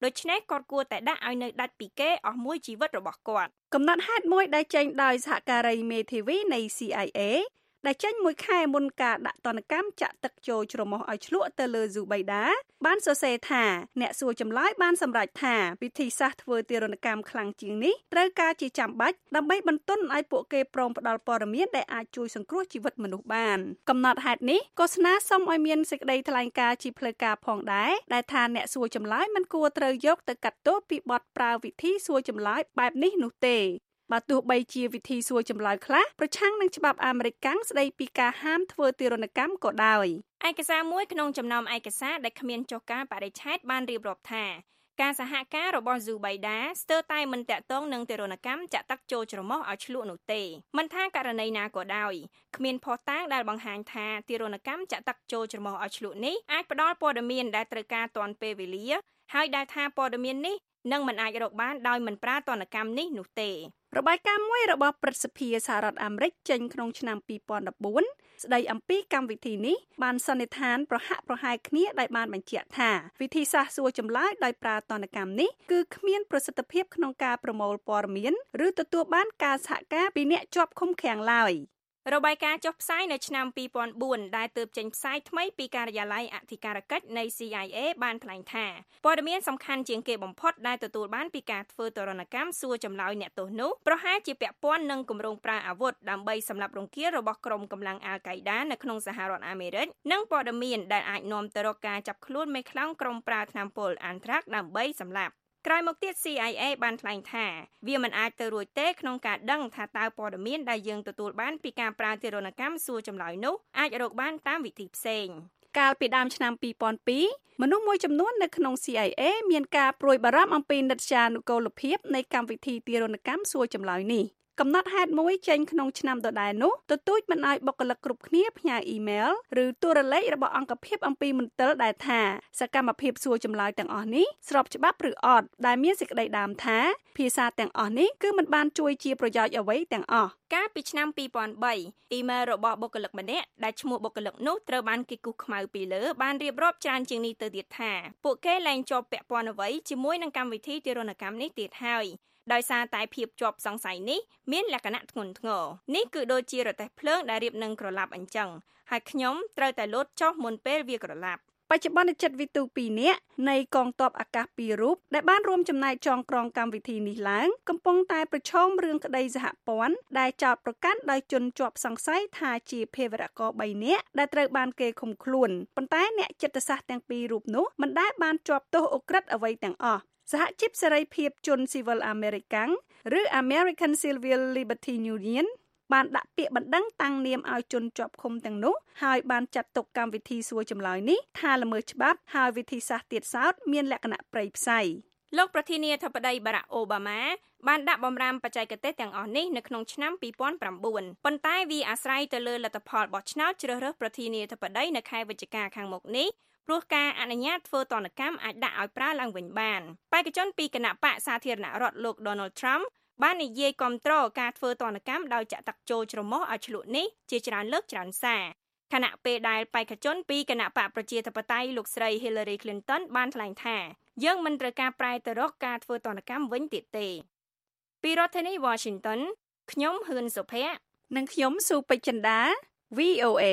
ដូច្នេះគាត់គួរតែដាក់ឲ្យនៅដាច់ពីគេអស់មួយជីវិតរបស់គាត់កំណត់ហេតុមួយដែលចេញដោយសហការីមេធាវីនៃ C I A ដែលចេញមួយខែមុនការដាក់ទណ្ឌកម្មចាក់ទឹកចូលច្រមុះឲ្យឆ្លក់ទៅលើ Zubaydah បានសរសេរថាអ្នកសួរចម្លើយបានសម្រេចថាវិធីសាស្ត្រធ្វើទារុណកម្មខ្លាំងជាងនេះត្រូវការជាចាំបាច់ដើម្បីបន្ទន់ឲ្យពួកគេព្រមផ្ដល់ព័ត៌មានដែលអាចជួយសង្គ្រោះជីវិតមនុស្សបានកំណត់ហេតុនេះក៏ស្នើសុំឲ្យមានសេចក្តីថ្លែងការណ៍ជាផ្លូវការផងដែរដែលថាអ្នកសួរចម្លើយមិនគួរត្រូវយកទៅកាត់ទោសពីបទប្រើវិធីសួរចម្លើយបែបនេះនោះទេបើទោះបីជាវិធីសួរចម្លើយខ្លះប្រឆាំងនឹងច្បាប់អាមេរិកកាំងស្តីពីការហាមធ្វើទារុណកម្មក៏ដោយឯកសារមួយក្នុងចំណោមឯកសារដែលគ្មានចុះកាលបរិច្ឆេទបានរៀបរាប់ថាការសហការរបស់ Zubaydah ស្ទើរតែមិនតាក់ទងនឹងទារុណកម្មចាក់ទឹកចូលច្រមុះឲ្យឆ្លក់នោះទេមិនថាករណីណាក៏ដោយគ្មានភស្តុតាងដែលបង្ហាញថាទារុណកម្មចាក់ទឹកចូលច្រមុះឲ្យឆ្លក់នេះអាចផ្ដល់ព័ត៌មានដែលត្រូវការទាន់ពេលវេលាហើយដែលថាព័ត៌មាននេះនឹងមិនអាចរកបានដោយមិនប្រើទណ្ឌកម្មនេះនោះទេរបាយការណ៍មួយរបស់ព្រឹទ្ធសភាសហរដ្ឋអាមេរិកចេញក្នុងឆ្នាំពីរពាន់ដប់បួនស្ដីអំពីកម្មវិធីនេះបានសន្និដ្ឋានប្រហាក់ប្រហែលគ្នាដោយបានបញ្ជាក់ថាវិធីសាស្ត្រសួរចម្លើយដោយប្រើទណ្ឌកម្មនេះគឺគ្មានប្រសិទ្ធភាពក្នុងការប្រមូលព័ត៌មានឬទទួលបានការសហការពីអ្នកជាប់ឃុំឃាំងឡើយរបាយការណ៍ចុះផ្សាយនៅឆ្នាំពីរពាន់បួនដែលទើបចេញផ្សាយថ្មីពីការិយាល័យអធិការកិច្ចនៃ C I A បានថ្លែងថាព័ត៌មានសំខាន់ជាងគេបំផុតដែលទទួលបានពីការធ្វើទរណកម្មសួរចម្លើយអ្នកទោសនោះប្រហែលជាពាក់ព័ន្ធនឹងគម្រោងប្រើអាវុធដើម្បីសម្លាប់រង្គាលរបស់ក្រុមកម្លាំងអាល់កៃដានៅក្នុងសហរដ្ឋអាមេរិកនិងព័ត៌មានដែលអាចនាំទៅរកការចាប់ខ្លួនមេខ្លោងក្រុមប្រើថ្នាំពុលអានត្រាក់ដើម្បីសម្លាប់ក្រោយមកទៀត C I A បានថ្លែងថាវាមិនអាចទៅរួចទេក្នុងការដឹងថាតើព័ត៌មានដែលយើងទទួលបានពីការប្រើទារុណកម្មសួរចម្លើយនោះអាចរកបានតាមវិធីផ្សេងកាលពីដើមឆ្នាំពីរពាន់ពីរមនុស្សមួយចំនួននៅក្នុង C I A មានការព្រួយបារម្ភអំពីនិត្យានុកូលភាពនៃកម្មវិធីទារុណកម្មសួរចម្លើយនេះកំណត់ហេតុមួយចេញក្នុងឆ្នាំដដែលនោះទទូចមិនឲ្យបុគ្គលិកគ្រប់គ្នាផ្ញើអ៊ីមែលឬទូរលេខរបស់អង្គភាពអំពីមន្ទិលដែលថាសកម្មភាពសួរចម្លើយទាំងអស់នេះស្របច្បាប់ឬអត់ដែលមានសេចក្តីដើមថាភាសាទាំងអស់នេះគឺមិនបានជួយជាប្រយោជន៍អ្វីទាំងអស់កាលពីឆ្នាំពីរពាន់បីអ៊ីមែលរបស់បុគ្គលិកម្នាក់ដែលឈ្មោះបុគ្គលិកនោះត្រូវបានគេគូសខ្មៅពីលើបានរៀបរាប់ច្រើនជាងនេះទៅទៀតថាពួកគេលែងជាប់ពាក់ព័ន្ធអ្វីជាមួយនឹងកម្មវិធីទារុណកម្មនេះទៀតហើយដោយសារតែភាពជាប់សង្ស័យនេះមានលក្ខណៈធ្ងន់ធ្ងរនេះគឺដូចជារទេះភ្លើងដែលរៀបនឹងក្រឡាប់អញ្ចឹងហើយខ្ញុំត្រូវតែលោតចុះមុនពេលវាក្រឡាប់បច្ចុប្បន្នចិត្តវិទូពីរនាក់នៃកងទ័ពអាកាសពីររូបដែលបានរួមចំណែកចងក្រងកម្មវិធីនេះឡើងកំពុងតែប្រឈមរឿងក្តីសហព័ន្ធដែលចោទប្រកាន់ដោយជនជាប់សង្ស័យថាជាភេរវករបីនាក់ដែលត្រូវបានគេឃុំខ្លួនប៉ុន្តែអ្នកចិត្តសាស្ត្រទាំងពីររូបនោះមិនដែលបានជាប់ទោសអូក្រិដ្ឋអ្វីទាំងអស់សហជីពសេរីភាពជនស៊ីវិលអាមេរិកឬ American Civil Liberty Union បានដាក់ពាក្យបណ្ដឹងតាំងនាមឲ្យជនជាប់ឃុំទាំងនោះហើយបានចាត់ទុកកម្មវិធីសួរចម្លើយនេះថាល្មើសច្បាប់ហើយវិធីសាស្ត្រទៀតសោតមានលក្ខណៈព្រៃផ្សៃលោកប្រធានាធិបតី Barack Obama បានដាក់បម្រាមបច្ចេកទេសទាំងអស់នេះនៅក្នុងឆ្នាំពីរពាន់ប្រាំបួនប៉ុន្តែវាអាស្រ័យទៅលើលទ្ធផលបោះឆ្នោតជ្រើសរើសប្រធានាធិបតីនៅខែវិច្ឆិកាខាងមុខនេះព្រោះការអនុញ្ញាតធ្វើទណ្ឌកម្មអាចដាក់ឲ្យប្រើឡើងវិញបានបេក្ខជនពីគណៈបកសាធារណរដ្ឋលោក Donald Trump បាននិយាយគាំទ្រការធ្វើទណ្ឌកម្មដោយចាក់ទឹកចូលច្រមុះឲ្យឆ្លក់នេះជាច្រើនលើកច្រើនសារខណៈពេលដែលបេក្ខជនពីគណៈបកប្រជាធិបតេយ្យលោកស្រី Hillary Clinton បានថ្លែងថាយើងមិនត្រូវការប្រែទៅរកការធ្វើទណ្ឌកម្មវិញទៀតទេពីរដ្ឋធានី Washington ខ្ញុំហ៊ឿនសុភ័ក្រនិងខ្ញុំស៊ូពេជ្រចិន្តា V O A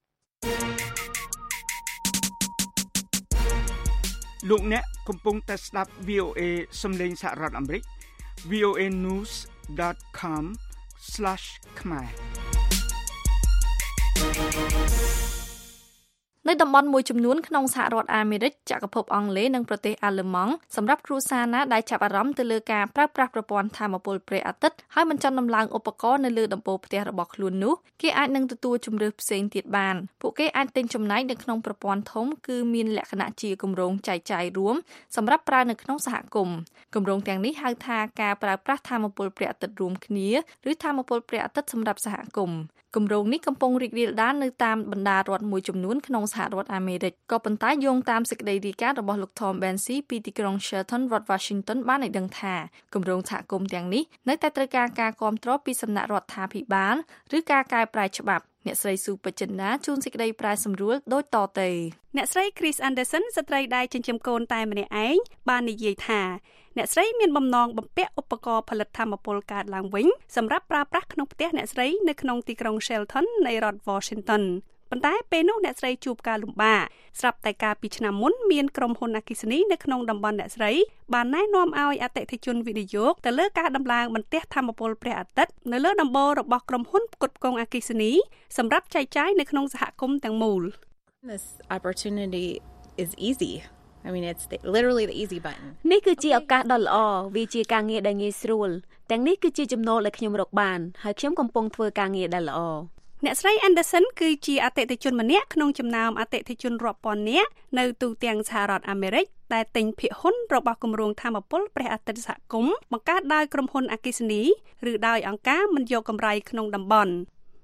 លោកអ្នកកំពុងតែស្ដាប់ V O A សំឡេងសហរដ្ឋអាមេរិក v o a news dot com slash khmer នៅតំបន់មួយចំនួនក្នុងសហរដ្ឋអាមេរិកចក្រភពអង់គ្លេសនិងប្រទេសអាល្លឺម៉ង់សម្រាប់គ្រួសារណាដែលចាប់អារម្មណ៍ទៅលើការប្រើប្រាស់ប្រព័ន្ធថាមពលព្រះអាទិត្យហើយមិនចង់ដំឡើងឧបករណ៍នៅលើដំបូលផ្ទះរបស់ខ្លួននោះគេអាចនឹងទទួលជម្រើសផ្សេងទៀតបានពួកគេអាចទិញចំណែកនៅក្នុងប្រព័ន្ធធំគឺមានលក្ខណៈជាគម្រោងចែកចាយរួមសម្រាប់ប្រើនៅក្នុងសហគមន៍គម្រោងទាំងនេះហៅថាការប្រើប្រាស់ថាមពលព្រះអាទិត្យរួមគ្នាឬថាមពលព្រះអាទិត្យសម្រាប់សហគមន៍គម្រោងនេះកំពុងរីករាលដាលនៅតាមបណ្ដារដ្ឋមួយចំនួនក្នុងសហរដ្ឋអាមេរិកក៏ប៉ុន្តែយោងតាមសេចក្តីរាយការណ៍របស់លោក Tom Bensi ពីទីក្រុង Shelton រដ្ឋ Washington បានឲ្យដឹងថាគម្រោងសហគមន៍ទាំងនេះនៅតែត្រូវការការគាំទ្រពីសំណាក់រដ្ឋាភិបាលឬការកែប្រែច្បាប់អ្នកស្រីស៊ូបចិន្តាជួនសេចក្តីប្រាយសម្រួលដូចតទៅអ្នកស្រី Chris Anderson ស្ត្រីដែលចិញ្ចឹមកូនតែម្នាក់ឯងបាននិយាយថាអ្នកស្រីមានបំណងបំពាក់ឧបករណ៍ផលិតថាមពលកើតឡើងវិញសម្រាប់ប្រើប្រាស់ក្នុងផ្ទះអ្នកស្រីនៅក្នុងទីក្រុង Shelton នៃរដ្ឋ Washington ប៉ុន្តែពេលនោះអ្នកស្រីជួបការលំបាកស្រាប់តែកាលពីឆ្នាំមុនមានក្រុមហ៊ុនអគ្គិសនីនៅក្នុងតំបន់អ្នកស្រីបានណែនាំឲ្យអតិថិជនវិនិយោគទៅលើការដំឡើងបន្ទះថាមពលព្រះអាទិត្យនៅលើដំបូលរបស់ក្រុមហ៊ុនផ្គត់ផ្គង់អគ្គិសនីសម្រាប់ចែកចាយនៅក្នុងសហគមន៍ទាំងមូល This opportunity is easy. I mean it's the, literally the easy button. នេះគឺជាឱកាសដ៏ល្អវាជាការងារដែលងាយស្រួលទាំងនេះគឺជាចំណូលដែលខ្ញុំរកបានហើយខ្ញុំកំពុងធ្វើការងារដែលល្អអ្នកស្រី Anderson គឺជាអតិថិជនម្នាក់ក្នុងចំណោមអតិថិជនរាប់ពាន់នាក់នៅទូទាំងសហរដ្ឋអាមេរិកដែលទិញភាគហ៊ុនរបស់គម្រោងថាមពលព្រះអាទិត្យសហគមន៍បង្កើតដោយក្រុមហ៊ុនអគ្គិសនីឬដោយអង្គការមិនយកកម្រៃក្នុងតំបន់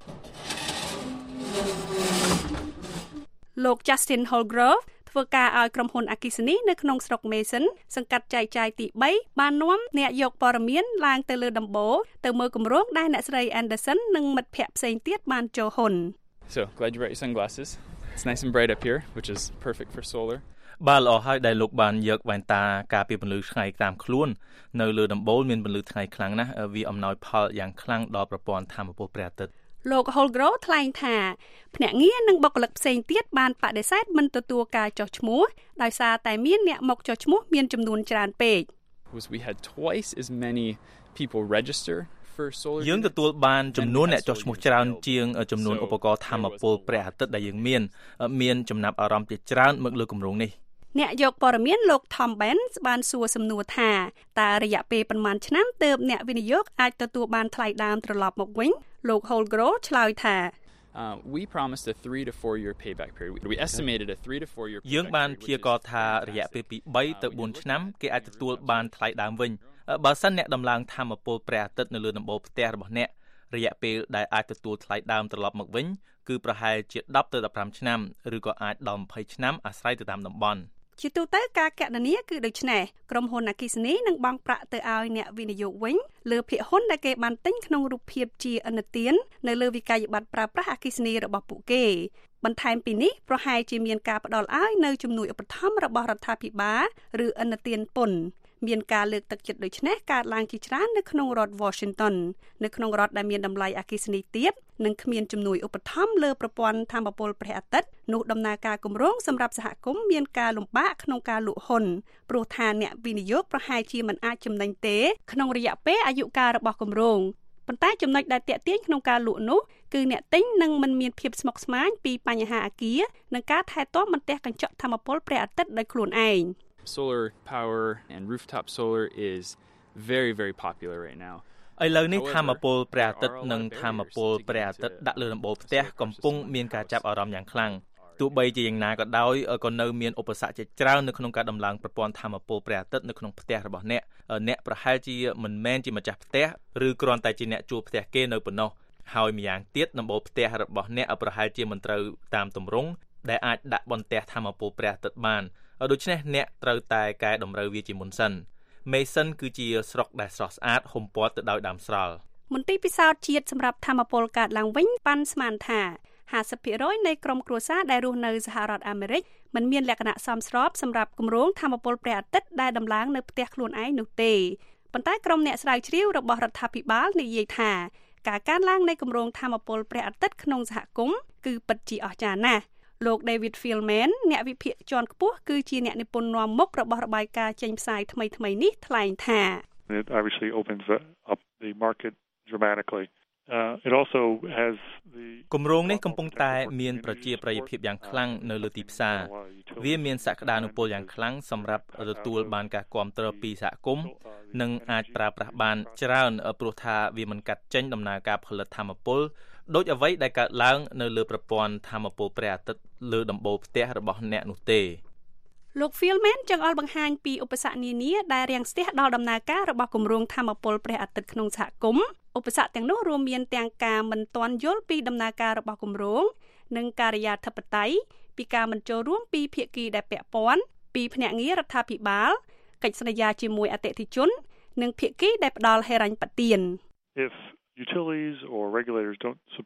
លោក Justin Holgrove ធ្វើការឲ្យក្រុមហ៊ុនអគ្គិសនីនៅក្នុងស្រុក Mason សង្កាត់ចែកចាយទី3បាននាំអ្នកយកព័ត៌មានឡើងទៅលើដំបូលទៅមើលគម្រោងដែលអ្នកស្រី Anderson និងមិត្តភ័ក្តិផ្សេងទៀតបានចូលហ៊ុន So, glad you brought your sunglasses. It's nice and bright up here, which is perfect for solar. បាទល្អហើយដែលលោកបានយកវ៉ែនតាការពារពន្លឺថ្ងៃតាមខ្លួននៅលើដំបូលមានពន្លឺថ្ងៃខ្លាំងណាស់វាអំណោយផលយ៉ាងខ្លាំងដល់ប្រព័ន្ធថាមពលព្រះអាទិត្យលោក Holgrove ថ្លែងថាភ្នាក់ងារនិងបុគ្គលិកផ្សេងទៀតបានបដិសេធមិនទទួលការចុះឈ្មោះដោយសារតែមានអ្នកមកចុះឈ្មោះមានចំនួនច្រើនពេក We had twice as many people register for solar. យើងទទួលបានចំនួនអ្នកចុះឈ្មោះច្រើនជាងចំនួនឧបករណ៍ថាមពលព្រះអាទិត្យដែលយើងមានមានចំណាប់អារម្មណ៍ជាច្រើនមកលើគម្រោងនេះអ្នកយកព័ត៌មានលោក Tom Benz បានសួរសំណួរថាតើរយៈពេលប៉ុន្មានឆ្នាំទើបអ្នកវិនិយោគអាចទទួលបានថ្លៃដើមត្រឡប់មកវិញលោក Holgrove ឆ្លើយថា Uh, we promised a three to four year payback period. We estimated a three to four year. យើងបានព្យាករណ៍ថារយៈពេលពី3ទៅ4ឆ្នាំគេអាចទទួលបានថ្លៃដើមវិញបើសិនអ្នកដំឡើងថាមពលព្រះអាទិត្យនៅលើដំបូលផ្ទះរបស់អ្នករយៈពេលដែលអាចទទួលថ្លៃដើមត្រឡប់មកវិញគឺប្រហែលជា10ទៅ15ឆ្នាំឬក៏អាចដល់20ឆ្នាំអាស្រ័យទៅតាមតំបន់ជាទូទៅការគណនាគឺដូចនេះក្រុមហ៊ុនអគ្គិសនីនឹងបង់ប្រាក់ទៅឲ្យអ្នកវិនិយោគវិញលើភាគហ៊ុនដែលគេបានទិញក្នុងរូបភាពជាឥណទាននៅលើវិក័យប័ត្រប្រើប្រាស់អគ្គិសនីរបស់ពួកគេបន្ថែមពីនេះប្រហែលជាមានការផ្ដល់ឲ្យនៅជំនួយឧបត្ថម្ភរបស់រដ្ឋាភិបាលឬឥណទានពន្ធមានការលើកទឹកចិត្តដូចនេះកើតឡើងជាច្រើននៅក្នុងរដ្ឋ Washington នៅក្នុងរដ្ឋដែលមានតម្លៃអគ្គិសនីទាបនិងគ្មានជំនួយឧបត្ថម្ភលើប្រព័ន្ធថាមពលព្រះអាទិត្យនោះដំណើរការគម្រោងសម្រាប់សហគមន៍មានការលំបាកក្នុងការលក់ហ៊ុនព្រោះថាអ្នកវិនិយោគប្រហែលជាមិនអាចចំណេញទេក្នុងរយៈពេលអាយុកាលរបស់គម្រោងប៉ុន្តែចំណុចដែលទាក់ទាញក្នុងការលក់នោះគឺអ្នកទិញនឹងមិនមានភាពស្មុគស្មាញពីបញ្ហាអគារនិងការថែទាំបន្ទះកញ្ចក់ថាមពលព្រះអាទិត្យដោយខ្លួនឯង Solar power and rooftop solar is very very popular right now. ឥឡូវនេះថាមពលព្រះអាទិត្យនិងថាមពលព្រះអាទិត្យដាក់លើដំបូលផ្ទះកំពុងមានការចាប់អារម្មណ៍យ៉ាងខ្លាំងទោះបីជាយ៉ាងណាក៏ដោយក៏នៅមានឧបសគ្គជាច្រើននៅក្នុងការដំឡើងប្រព័ន្ធថាមពលព្រះអាទិត្យនៅក្នុងផ្ទះរបស់អ្នកអ្នកប្រហែលជាមិនមែនជាម្ចាស់ផ្ទះឬគ្រាន់តែជាអ្នកជួលផ្ទះគេនៅប៉ុណ្ណោះហើយម្យ៉ាងទៀតដំបូលផ្ទះរបស់អ្នកប្រហែលជាមិនត្រូវតាមទម្រង់ដែលអាចដាក់បន្ទះថាមពលព្រះអាទិត្យបានដូច្នេះអ្នកត្រូវតែកែតម្រូវវាជាមុនសិន Mason គឺជាស្រុកដែលស្រស់ស្អាតហុំព័ទ្ធទៅដោយដើមស្រល់មន្ទីរពិសោធន៍ជាតិសម្រាប់ថាមពលកើតឡើងវិញប៉ាន់ស្មានថា50%នៃក្រុមគ្រួសារដែលរស់នៅសហរដ្ឋអាមេរិកមិនមានលក្ខណៈសមស្របសម្រាប់គម្រោងថាមពលព្រះអាទិត្យដែលដំឡើងនៅផ្ទះខ្លួនឯងនោះទេប៉ុន្តែក្រុមអ្នកស្រាវជ្រាវរបស់រដ្ឋាភិបាលនិយាយថាការកើនឡើងនៃគម្រោងថាមពលព្រះអាទិត្យក្នុងសហគមន៍គឺពិតជាអស្ចារ្យណាស់លោក David Feldman អ្នកវិភាគជាន់ខ្ពស់គឺជាអ្នកនិពន្ធនាំមុខរបស់របាយការណ៍ចេញផ្សាយថ្មីៗនេះថ្លែងថា It obviously opens up the market dramatically. Uh, it also has the គម្រោងនេះកំពុងតែមានប្រជាប្រិយភាពយ៉ាងខ្លាំងនៅលើទីផ្សារវាមានសក្តានុពលយ៉ាងខ្លាំងសម្រាប់ទទួលបានការគាំទ្រពីសហគមន៍និងអាចប្រើប្រាស់បានច្រើនព្រោះថាវាមិនកាត់ចេញដំណើរការផលិតថាមពលដូចអ្វីដែលកើតឡើងនៅលើប្រព័ន្ធថាមពលព្រះអាទិត្យលើដំបូលផ្ទះរបស់អ្នកនោះទេលោក Feldman ចង់ឲ្យបង្ហាញពីឧបសគ្គនានាដែលរាំងស្ទះដល់ដំណើរការរបស់គម្រោងថាមពលព្រះអាទិត្យក្នុងសហគមន៍ឧបសគ្គទាំងនោះរួមមានទាំងការមិនទាន់យល់ពីដំណើរការរបស់គម្រោងនិងការិយាធិបតេយ្យពីការមិនចូលរួមពីភាគីដែលពាក់ព័ន្ធពីភ្នាក់ងាររដ្ឋាភិបាលកិច្ចសន្យាជាមួយអតិថិជននិងភាគីដែលផ្ដល់ហិរញ្ញប្បទាន If utilities or regulators don't support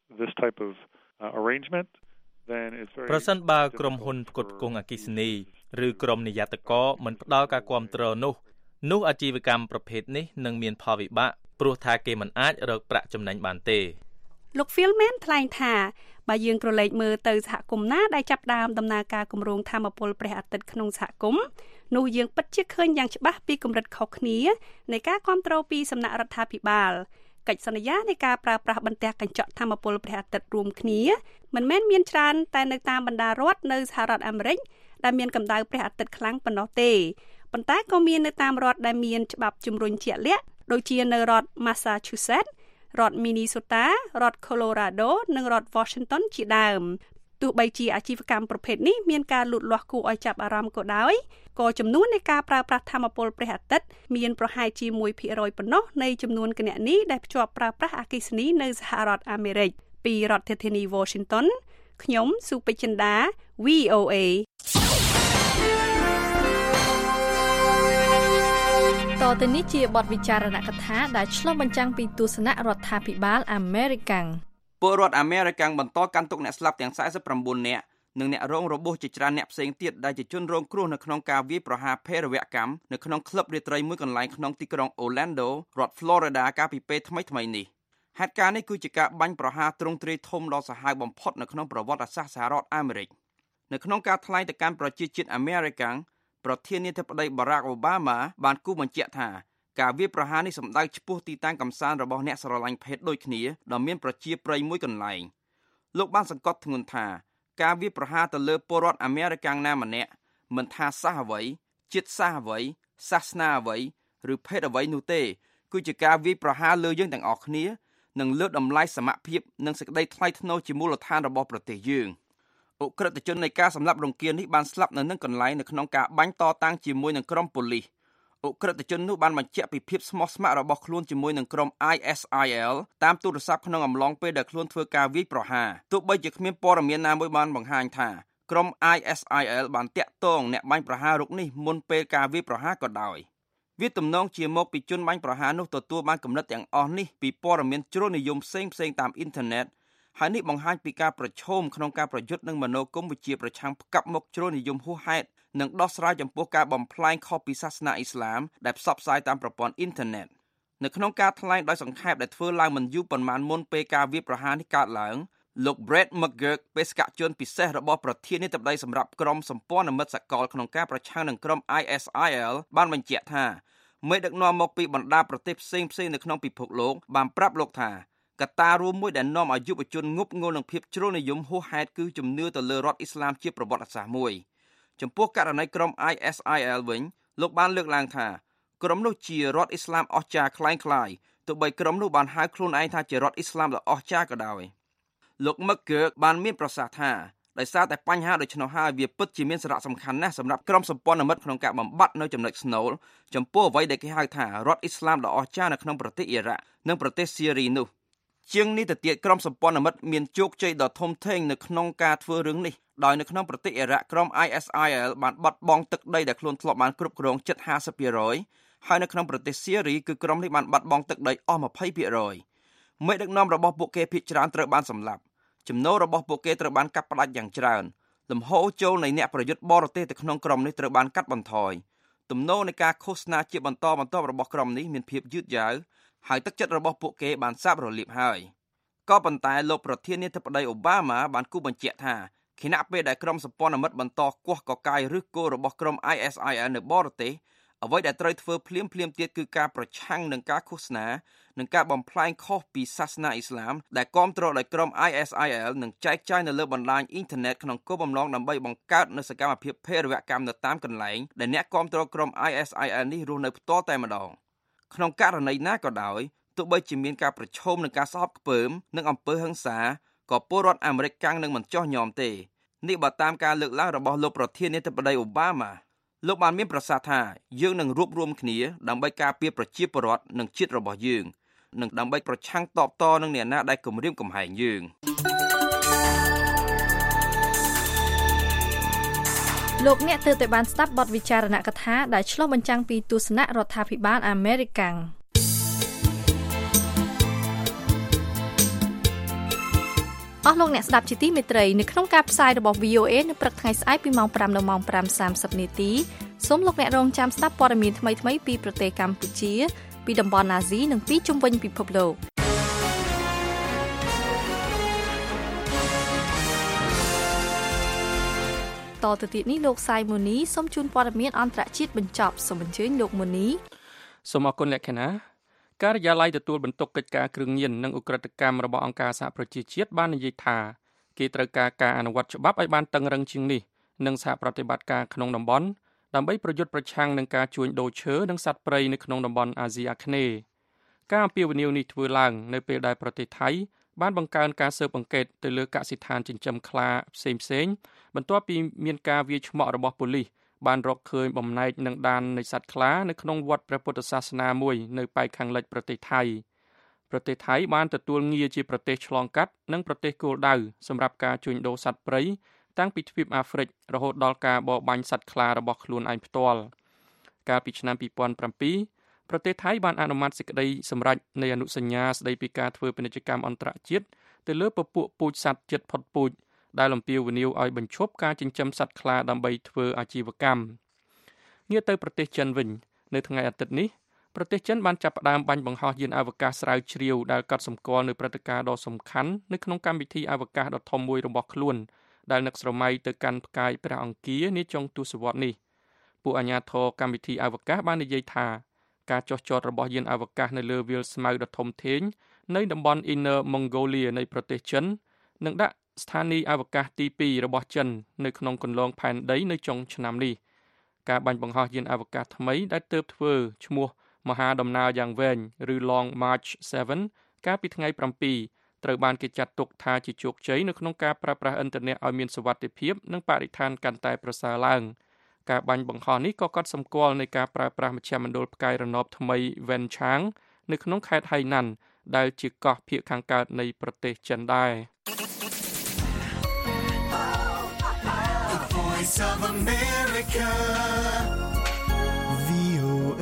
this type of uh, arrangement, then it's very ប្រសិនបើក្រុមហ៊ុនផ្គត់ផ្គង់អគ្គិសនីឬក្រុមនិយ័តករមិនផ្ដល់ការគាំទ្រនោះនោះអាជីវកម្មប្រភេទនេះនឹងមានផលវិបាកព្រោះថាគេមិនអាចរកប្រាក់ចំណេញបានទេលោក Philman ថ្លែងថាបើយើងក្រឡេកមើលទៅសហគមន៍ណាដែលចាប់ផ្ដើមដំណើរការគម្រោងថាមពលព្រះអាទិត្យក្នុងសហគមន៍នោះយើងពិតជាឃើញយ៉ាងច្បាស់ពីកម្រិតខុសគ្នានៃការគាំទ្រពីសំណាក់រដ្ឋាភិបាលកិច្ចសន្យានៃការប្រើប្រាស់បន្ទះកញ្ចក់ថាមពលព្រះអាទិត្យរួមគ្នាមិនមែនមានច្រើនតែនៅតាមបណ្ដារដ្ឋនៅសហរដ្ឋអាមេរិកដែលមានកម្ដៅព្រះអាទិត្យខ្លាំងប៉ុណ្ណោះទេប៉ុន្តែក៏មាននៅតាមរដ្ឋដែលមានច្បាប់ជំរុញជាក់លាក់ដូចជានៅរដ្ឋ Massachusetts រដ្ឋ Minnesota រដ្ឋ Colorado និងរដ្ឋ Washington ជាដើមទោះបីជាអាជីវកម្មប្រភេទនេះមានការលូតលាស់គួរឲ្យចាប់អារម្មណ៍ក៏ដោយក៏ចំនួននៃការប្រើប្រាស់ថាមពលព្រះអាទិត្យមានប្រហែលជា one percent ប៉ុណ្ណោះនៃចំនួនគណនីដែលភ្ជាប់ប្រើប្រាស់អគ្គិសនីនៅសហរដ្ឋអាមេរិកពីរដ្ឋធានី Washington ខ្ញុំសុពេជ្រចិន្តា V O A តទៅនេះជាបទវិចារណកថាដែលឆ្លុះបញ្ចាំងពីទស្សនៈរដ្ឋាភិបាលអាមេរិកពលរដ្ឋអាមេរិកបន្តកាន់ទុកអ្នកស្លាប់ទាំងforty-nineនាក់និងអ្នករងរបួសជាច្រើនអ្នកផ្សេងទៀតដែលជាជនរងគ្រោះនៅក្នុងការវាយប្រហារភេរវកម្មនៅក្នុងក្លឹបរាត្រីមួយកន្លែងក្នុងទីក្រុង Orlando រដ្ឋ Florida កាលពីពេលថ្មីៗនេះហេតុការណ៍នេះគឺជាការបាញ់ប្រហារទ្រង់ទ្រាយធំដ៏សាហាវបំផុតនៅក្នុងប្រវត្តិសាស្ត្រសហរដ្ឋអាមេរិកនៅក្នុងការថ្លែងទៅកាន់ប្រជាជាតិអាមេរិកប្រធានាធិបតី Barack Obama បានគូបញ្ជាក់ថាការវាយប្រហារនេះសម្ដៅចំពោះទីតាំងកំសាន្តរបស់អ្នកស្រឡាញ់ភេទដូចគ្នាដ៏មានប្រជាប្រិយមួយកន្លែងលោកបានសង្កត់ធ្ងន់ថាការវាយប្រហារទៅលើពលរដ្ឋអាមេរិកណាម្នាក់មិនថាសាសអ្វីជាតិសាសអ្វីសាសនាអ្វីឬភេទអ្វីនោះទេគឺជាការវាយប្រហារលើយើងទាំងអស់គ្នានិងលើកតម្លៃសមភាពនិងសេចក្តីថ្លៃថ្នូរជាមូលដ្ឋានរបស់ប្រទេសយើងអ ுக ្រិតជននៃការសម្លាប់រង្គាលនេះបានស្លាប់នៅនឹងកន្លែងនៅក្នុងការបាញ់តតាំងជាមួយនឹងក្រុមប៉ូលីសអ ுக ្រិតជននោះបានបញ្ជាក់ពីភាពស្មោះស្ម័គ្ររបស់ខ្លួនជាមួយនឹងក្រុម I S I L តាមទូរស័ព្ទក្នុងអំឡុងពេលដែលខ្លួនធ្វើការវាយប្រហារទោះបីជាគ្មានព័ត៌មានណាមួយបានបង្ហាញថាក្រុម I S I L បានតាក់ទងអ្នកបាញ់ប្រហាររូបនេះមុនពេលការវាយប្រហារក៏ដោយវាទំនងជាមកពីជនបាញ់ប្រហារនោះទទួលបានគំនិតទាំងអស់នេះពីព័ត៌មានជ្រុលនិយមផ្សេងៗតាមអ៊ីនធឺណិតហើយនេះបង្ហាញពីការប្រឈមក្នុងការប្រយុទ្ធនឹងមនោគមវិជ្ជាប្រឆាំងផ្កាប់មុខជ្រុលនិយមហួសហេតុនិងដោះស្រាយចំពោះការបំផ្លាញខុសពីសាសនាអ៊ីស្លាមដែលផ្សព្វផ្សាយតាមប្រព័ន្ធអ៊ីនធឺណិតនៅក្នុងការថ្លែងដោយសង្ខេបដែលធ្វើឡើងមិនយូរប៉ុន្មានមុនពេលការវាយប្រហារនេះកើតឡើងលោក Brett McGurk បេសកជនពិសេសរបស់ប្រធានាធិបតីសម្រាប់ក្រុមសម្ព័ន្ធមិត្តសកលក្នុងការប្រឆាំងនឹងក្រុម I S I L បានបញ្ជាក់ថាមេដឹកនាំមកពីបណ្ដាប្រទេសផ្សេងៗនៅក្នុងពិភពលោកបានប្រាប់លោកថាកត្តារួមមួយដែលនាំឲ្យយុវជនងប់ងល់នឹងភាពជ្រុលនិយមហួសហេតុគឺជំនឿទៅលើរដ្ឋអ៊ីស្លាមជាប្រវត្តិសាស្ត្រមួយចំពោះករណីក្រុម I S I L វិញលោកបានលើកឡើងថាក្រុមនោះជារដ្ឋអ៊ីស្លាមអស្ចារ្យคล้ายៗទោះបីក្រុមនោះបានហៅខ្លួនឯងថាជារដ្ឋអ៊ីស្លាមដ៏អស្ចារ្យក៏ដោយលោក McGurk បានមានប្រសាសន៍ថាដោយសារតែបញ្ហាដូច្នោះហើយវាពិតជាមានសារៈសំខាន់ណាស់សម្រាប់ក្រុមសម្ព័ន្ធមិត្តក្នុងការបំបត្តិនៅចំណុចស្នូលចំពោះអ្វីដែលគេហៅថារដ្ឋអ៊ីស្លាមដ៏អស្ចារ្យនៅក្នុងប្រទេសអ៊ីរ៉ាក់និងប្រទេសស៊ីរីនោះជាងនេះទៅទៀតក្រុមសម្ព័ន្ធមិត្តមានជោគជ័យដ៏ធំធេងនៅក្នុងការធ្វើរឿងនេះដោយនៅក្នុងប្រទេសអ៊ីរ៉ាក់ក្រុម I S I L បានបាត់បង់ទឹកដីដែលខ្លួនធ្លាប់បានគ្រប់គ្រងជិត fifty percent ហើយនៅក្នុងប្រទេសស៊ីរីគឺក្រុមនេះបានបាត់បង់ទឹកដីអស់ twenty percent មេដឹកនាំរបស់ពួកគេភាគច្រើនត្រូវបានសម្លាប់ចំណូលរបស់ពួកគេត្រូវបានកាត់ផ្តាច់យ៉ាងច្រើនលំហូរចូលនៃអ្នកប្រយុទ្ធបរទេសទៅក្នុងក្រុមនេះត្រូវបានកាត់បន្ថយទំនោរនៃការឃោសនាជាបន្តបន្ទាប់របស់ក្រុមនេះមានភាពយឺតយ៉ាវហើយទឹកចិត្តរបស់ពួកគេបានសាបរលាបហើយក៏ប៉ុន្តែលោកប្រធានាធិបតីអូបាម៉ាបានគូបញ្ជាក់ថាខណៈពេលដែលក្រុមសម្ព័ន្ធមិត្តបន្តគោះកកាយឬគោរបស់ក្រុម I S I L នៅបរទេសអ្វីដែលត្រូវធ្វើភ្លាមភ្លាមទៀតគឺការប្រឆាំងនឹងការឃោសនានិងការបំផ្លាញខុសពីសាសនាអ៊ីស្លាមដែលគាំទ្រដោយក្រុម I S I L និងចែកចាយនៅលើបណ្ដាញអ៊ីនធឺណិតក្នុងគោលបំណងដើម្បីបង្កើតនូវសកម្មភាពភេរវកម្មនៅតាមកន្លែងដែលអ្នកគាំទ្រក្រុម I S I L នេះរស់នៅផ្ទាល់តែម្ដងក្នុងករណីណាក៏ដោយទោះបីជាមានការប្រឈមនឹងការស្អប់ខ្ពើមនិងអំពើហិង្សាក៏ពលរដ្ឋអាមេរិកកាំងនឹងមិនចោះញោមទេនេះបើតាមការលើកឡើងរបស់លោកប្រធានាធិបតីអូបាម៉ាលោកបានមានប្រសាសន៍ថាយើងនឹងរួបរวมគ្នាដើម្បីការពារប្រជាពលរដ្ឋនិងជាតិរបស់យើងនិងដើម្បីប្រឆាំងតបតនឹងអ្នកណាដែលគំរាមកំហែងយើងលោកអ្នកទើបតែបានស្ដាប់បទវិចារណកថាដែលឆ្លុះបញ្ចាំងពីទស្សនៈរដ្ឋាភិបាលអាមេរិកអស់លោកអ្នកស្ដាប់ជាទីមេត្រីនៅក្នុងការផ្សាយរបស់ វី អូ เอ នៅព្រឹកថ្ងៃស្អែកពីម៉ោង ប្រាំ ដល់ម៉ោង ប្រាំសាមសិប នាទីសូមលោកអ្នករងចាំស្ដាប់ព័ត៌មានថ្មីៗពីប្រទេសកម្ពុជាពីតំបន់អាស៊ីនិងពីជុំវិញពិភពលោកតទៅទៀតនេះលោកសៃម៉ូនីសូមជូនព័ត៌មានអន្តរជាតិបញ្ចប់សូមអញ្ជើញលោកម៉ូនីសូមអរគុណលក្ខណៈការិយាល័យទទួលបន្ទុកកិច្ចការគ្រឿងញៀននិងឧក្រិដ្ឋកម្មរបស់អង្គការសហប្រជាជាតិបាននិយាយថាគេត្រូវការការអនុវត្តច្បាប់ឲ្យបានតឹងរ៉ឹងជាងនេះនិងសហប្រតិបត្តិការក្នុងតំបន់ដើម្បីប្រយុទ្ធប្រឆាំងនឹងការជួញដូរឈើនិងសត្វព្រៃនៅក្នុងតំបន់អាស៊ីអាគ្នេយ៍ការអំពាវនាវនេះធ្វើឡើងនៅពេលដែលប្រទេសថៃបានបង្កើនការស៊ើបអង្កេតទៅលើកសិដ្ឋានចិញ្ចឹមខ្លាផ្សេងៗបន្ទាប់ពីមានការវាយឆ្មក់របស់ប៉ូលីសបានរកឃើញបំណែកនិងដាននៃសត្វខ្លានៅក្នុងវត្តព្រះពុទ្ធសាសនាមួយនៅប៉ែកខាងលិចប្រទេសថៃប្រទេសថៃបានទទួលងារជាប្រទេសឆ្លងកាត់និងប្រទេសគោលដៅសម្រាប់ការជួញដូរសត្វព្រៃតាំងពីទ្វីបអាហ្វ្រិករហូតដល់ការបរបាញ់សត្វខ្លារបស់ខ្លួនឯងផ្ទាល់កាលពីឆ្នាំពីរពាន់ប្រាំពីរប្រទេសថៃបានអនុម័តសេចក្តីសម្រេចនៃអនុសញ្ញាស្តីពីការធ្វើពាណិជ្ជកម្មអន្តរជាតិទៅលើពពួកពូជសត្វជិតផុតពូជដែលអំពាវនាវឲ្យបញ្ឈប់ការចិញ្ចឹមសត្វខ្លាដើម្បីធ្វើអាជីវកម្មងាកទៅប្រទេសចិនវិញនៅថ្ងៃអាទិត្យនេះប្រទេសចិនបានចាប់ផ្ដើមបាញ់បង្ហោះយានអវកាសស្រាវជ្រាវដែលកត់សម្គាល់នូវព្រឹត្តិការណ៍ដ៏សំខាន់នៅក្នុងកម្មវិធីអវកាសដ៏ធំមួយរបស់ខ្លួនដែលនឹកស្រមៃទៅកាន់ផ្កាយព្រះអង្គារនាចុងទសវត្សរ៍នេះពួកអាជ្ញាធរកម្មវិធីអវកាសបាននិយាយថាការចុះចតរបស់យានអវកាសនៅលើវាលស្មៅដ៏ធំធេងនៅតំបន់ Inner Mongolia នៃប្រទេសចិននឹងដាក់ស្ថានីយ៍អវកាសទីពីររបស់ចិននៅក្នុងគន្លងផែនដីនៅចុងឆ្នាំនេះការបាញ់បង្ហោះយានអវកាសថ្មីដែលទើបធ្វើឈ្មោះមហាដំណើរយ៉ាងវែងឬ Long March សេវន កាលពីថ្ងៃប្រាំពីរត្រូវបានគេចាត់ទុកថាជាជោគជ័យនៅក្នុងការប្រើប្រាស់ឥន្ធនៈឲ្យមានសុវត្ថិភាពនិងបរិស្ថានកាន់តែប្រសើរឡើងការបាញ់បង្ហោះនេះក៏កត់សម្គាល់នៃការប្រើប្រាស់មជ្ឈមណ្ឌលផ្កាយរណបថ្មី Wenchang នៅក្នុងខេត្តហៃណាន់ដែលជាកោះភាគខាងកើតនៃប្រទេសចិនដែរ Voice of America វី អូ เอ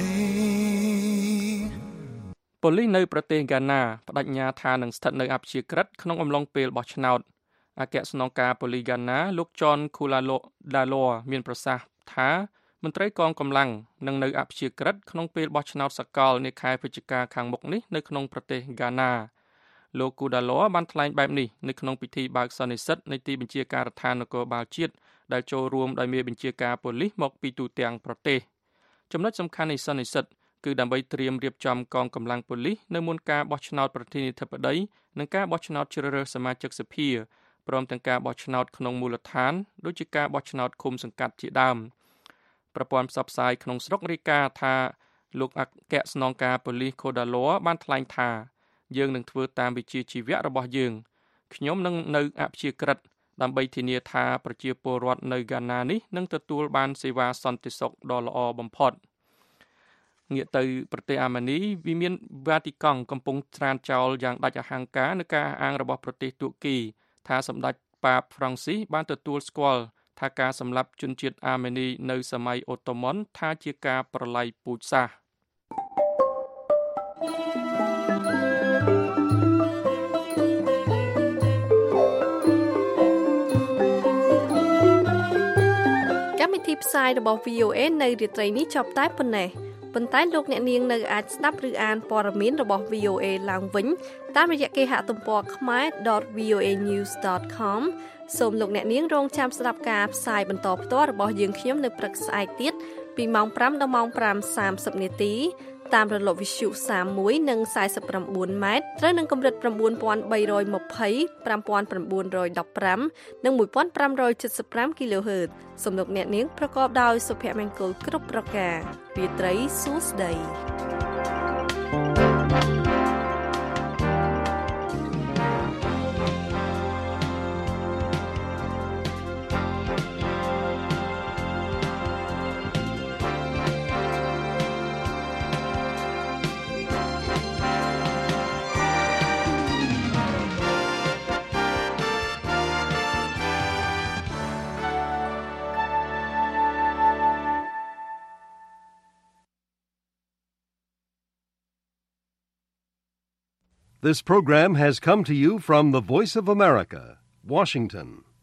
ប៉ូលីសនៅប្រទេសហ្គាណាបដិញ្ញាថានឹងស្ថិតនៅអព្យាក្រឹតក្នុងអំឡុងពេលបោះឆ្នោតអគ្គស្នងការប៉ូលីសហ្គាណាលោក John Khulalo មានប្រសាសន៍ថាមន្ត្រីកងកម្លាំងនឹងនៅអព្យាក្រឹតក្នុងពេលបោះឆ្នោតសកលនាខែវិច្ឆិកាខាងមុខនេះនៅក្នុងប្រទេសហ្គាណាលោក Khulalo បានថ្លែងបែបនេះនៅក្នុងពិធីបើកសន្និសីទនៃទីបញ្ជាការដ្ឋាននគរបាលជាតិដែលចូលរួមដោយមេបញ្ជាការប៉ូលីសមកពីទូទាំងប្រទេសចំណុចសំខាន់នៃសន្និសីទគឺដើម្បីត្រៀមរៀបចំកងកម្លាំងប៉ូលីសនៅមុនការបោះឆ្នោតប្រធានាធិបតីនិងការបោះឆ្នោតជ្រើសរើសសមាជិកសភាព្រមទាំងការបោះឆ្នោតក្នុងមូលដ្ឋានដូចជាការបោះឆ្នោតឃុំសង្កាត់ជាដើមប្រព័ន្ធផ្សព្វផ្សាយក្នុងស្រុករាយការណ៍ថាលោកអគ្គស្នងការប៉ូលីស Khulalo បានថ្លែងថាយើងនឹងធ្វើតាមវិជ្ជាជីវៈរបស់យើងខ្ញុំនឹងនៅអព្យាក្រឹតដើម្បីធានាថាប្រជាពលរដ្ឋនៅហ្គាណានេះនឹងទទួលបានសេវាសន្តិសុខដ៏ល្អបំផុតងាកទៅប្រទេសអាមេនីវិមានវ៉ាទីកង់កំពុងត្រានចោលយ៉ាងដាច់អហង្ការនឹងការអះអាងរបស់ប្រទេសទួរគីថាសម្ដេចប៉ាបហ្វ្រង់ស៊ីសបានទទួលស្គាល់ថាការសម្លាប់ជនជាតិអាមេនីនៅសម័យអូតូម៉ុនថាជាការប្រល័យពូជសាសន៍កម្មវិធីផ្សាយរបស់ វី អូ เอ នៅរាត្រីនេះចប់តែប៉ុណ្ណេះប៉ុន្តែលោកអ្នកនាងនៅអាចស្ដាប់ឬអានព័ត៌មានរបស់ វី អូ เอ ឡើងវិញតាមរយៈគេហទំព័រ ខ្មែរ ដត វី អូ เอ ញូស ដត ខម សូមលោកអ្នកនាងរងចាំស្ដាប់ការផ្សាយបន្តផ្ទាល់របស់យើងខ្ញុំនៅព្រឹកស្អែកទៀតពីម៉ោងប្រាំដល់ម៉ោងប្រាំសាមសិបនាទីតាមរលកវិទ្យុសាមមួយនិងសាយសិបប្រាំបួនម៉ែត្រត្រូវនឹងកម្រិត៩,៣២០ ៥,៩១៥ និងមួយពាន់ប្រាំរយседសិបប្រាំ គីឡូហឺតសំណុកអ្នកនាងប្រកបដោយសុភមង្គលគ្រប់ប្រការរាត្រីសួស្តី This program has come to you from the Voice of America, Washington.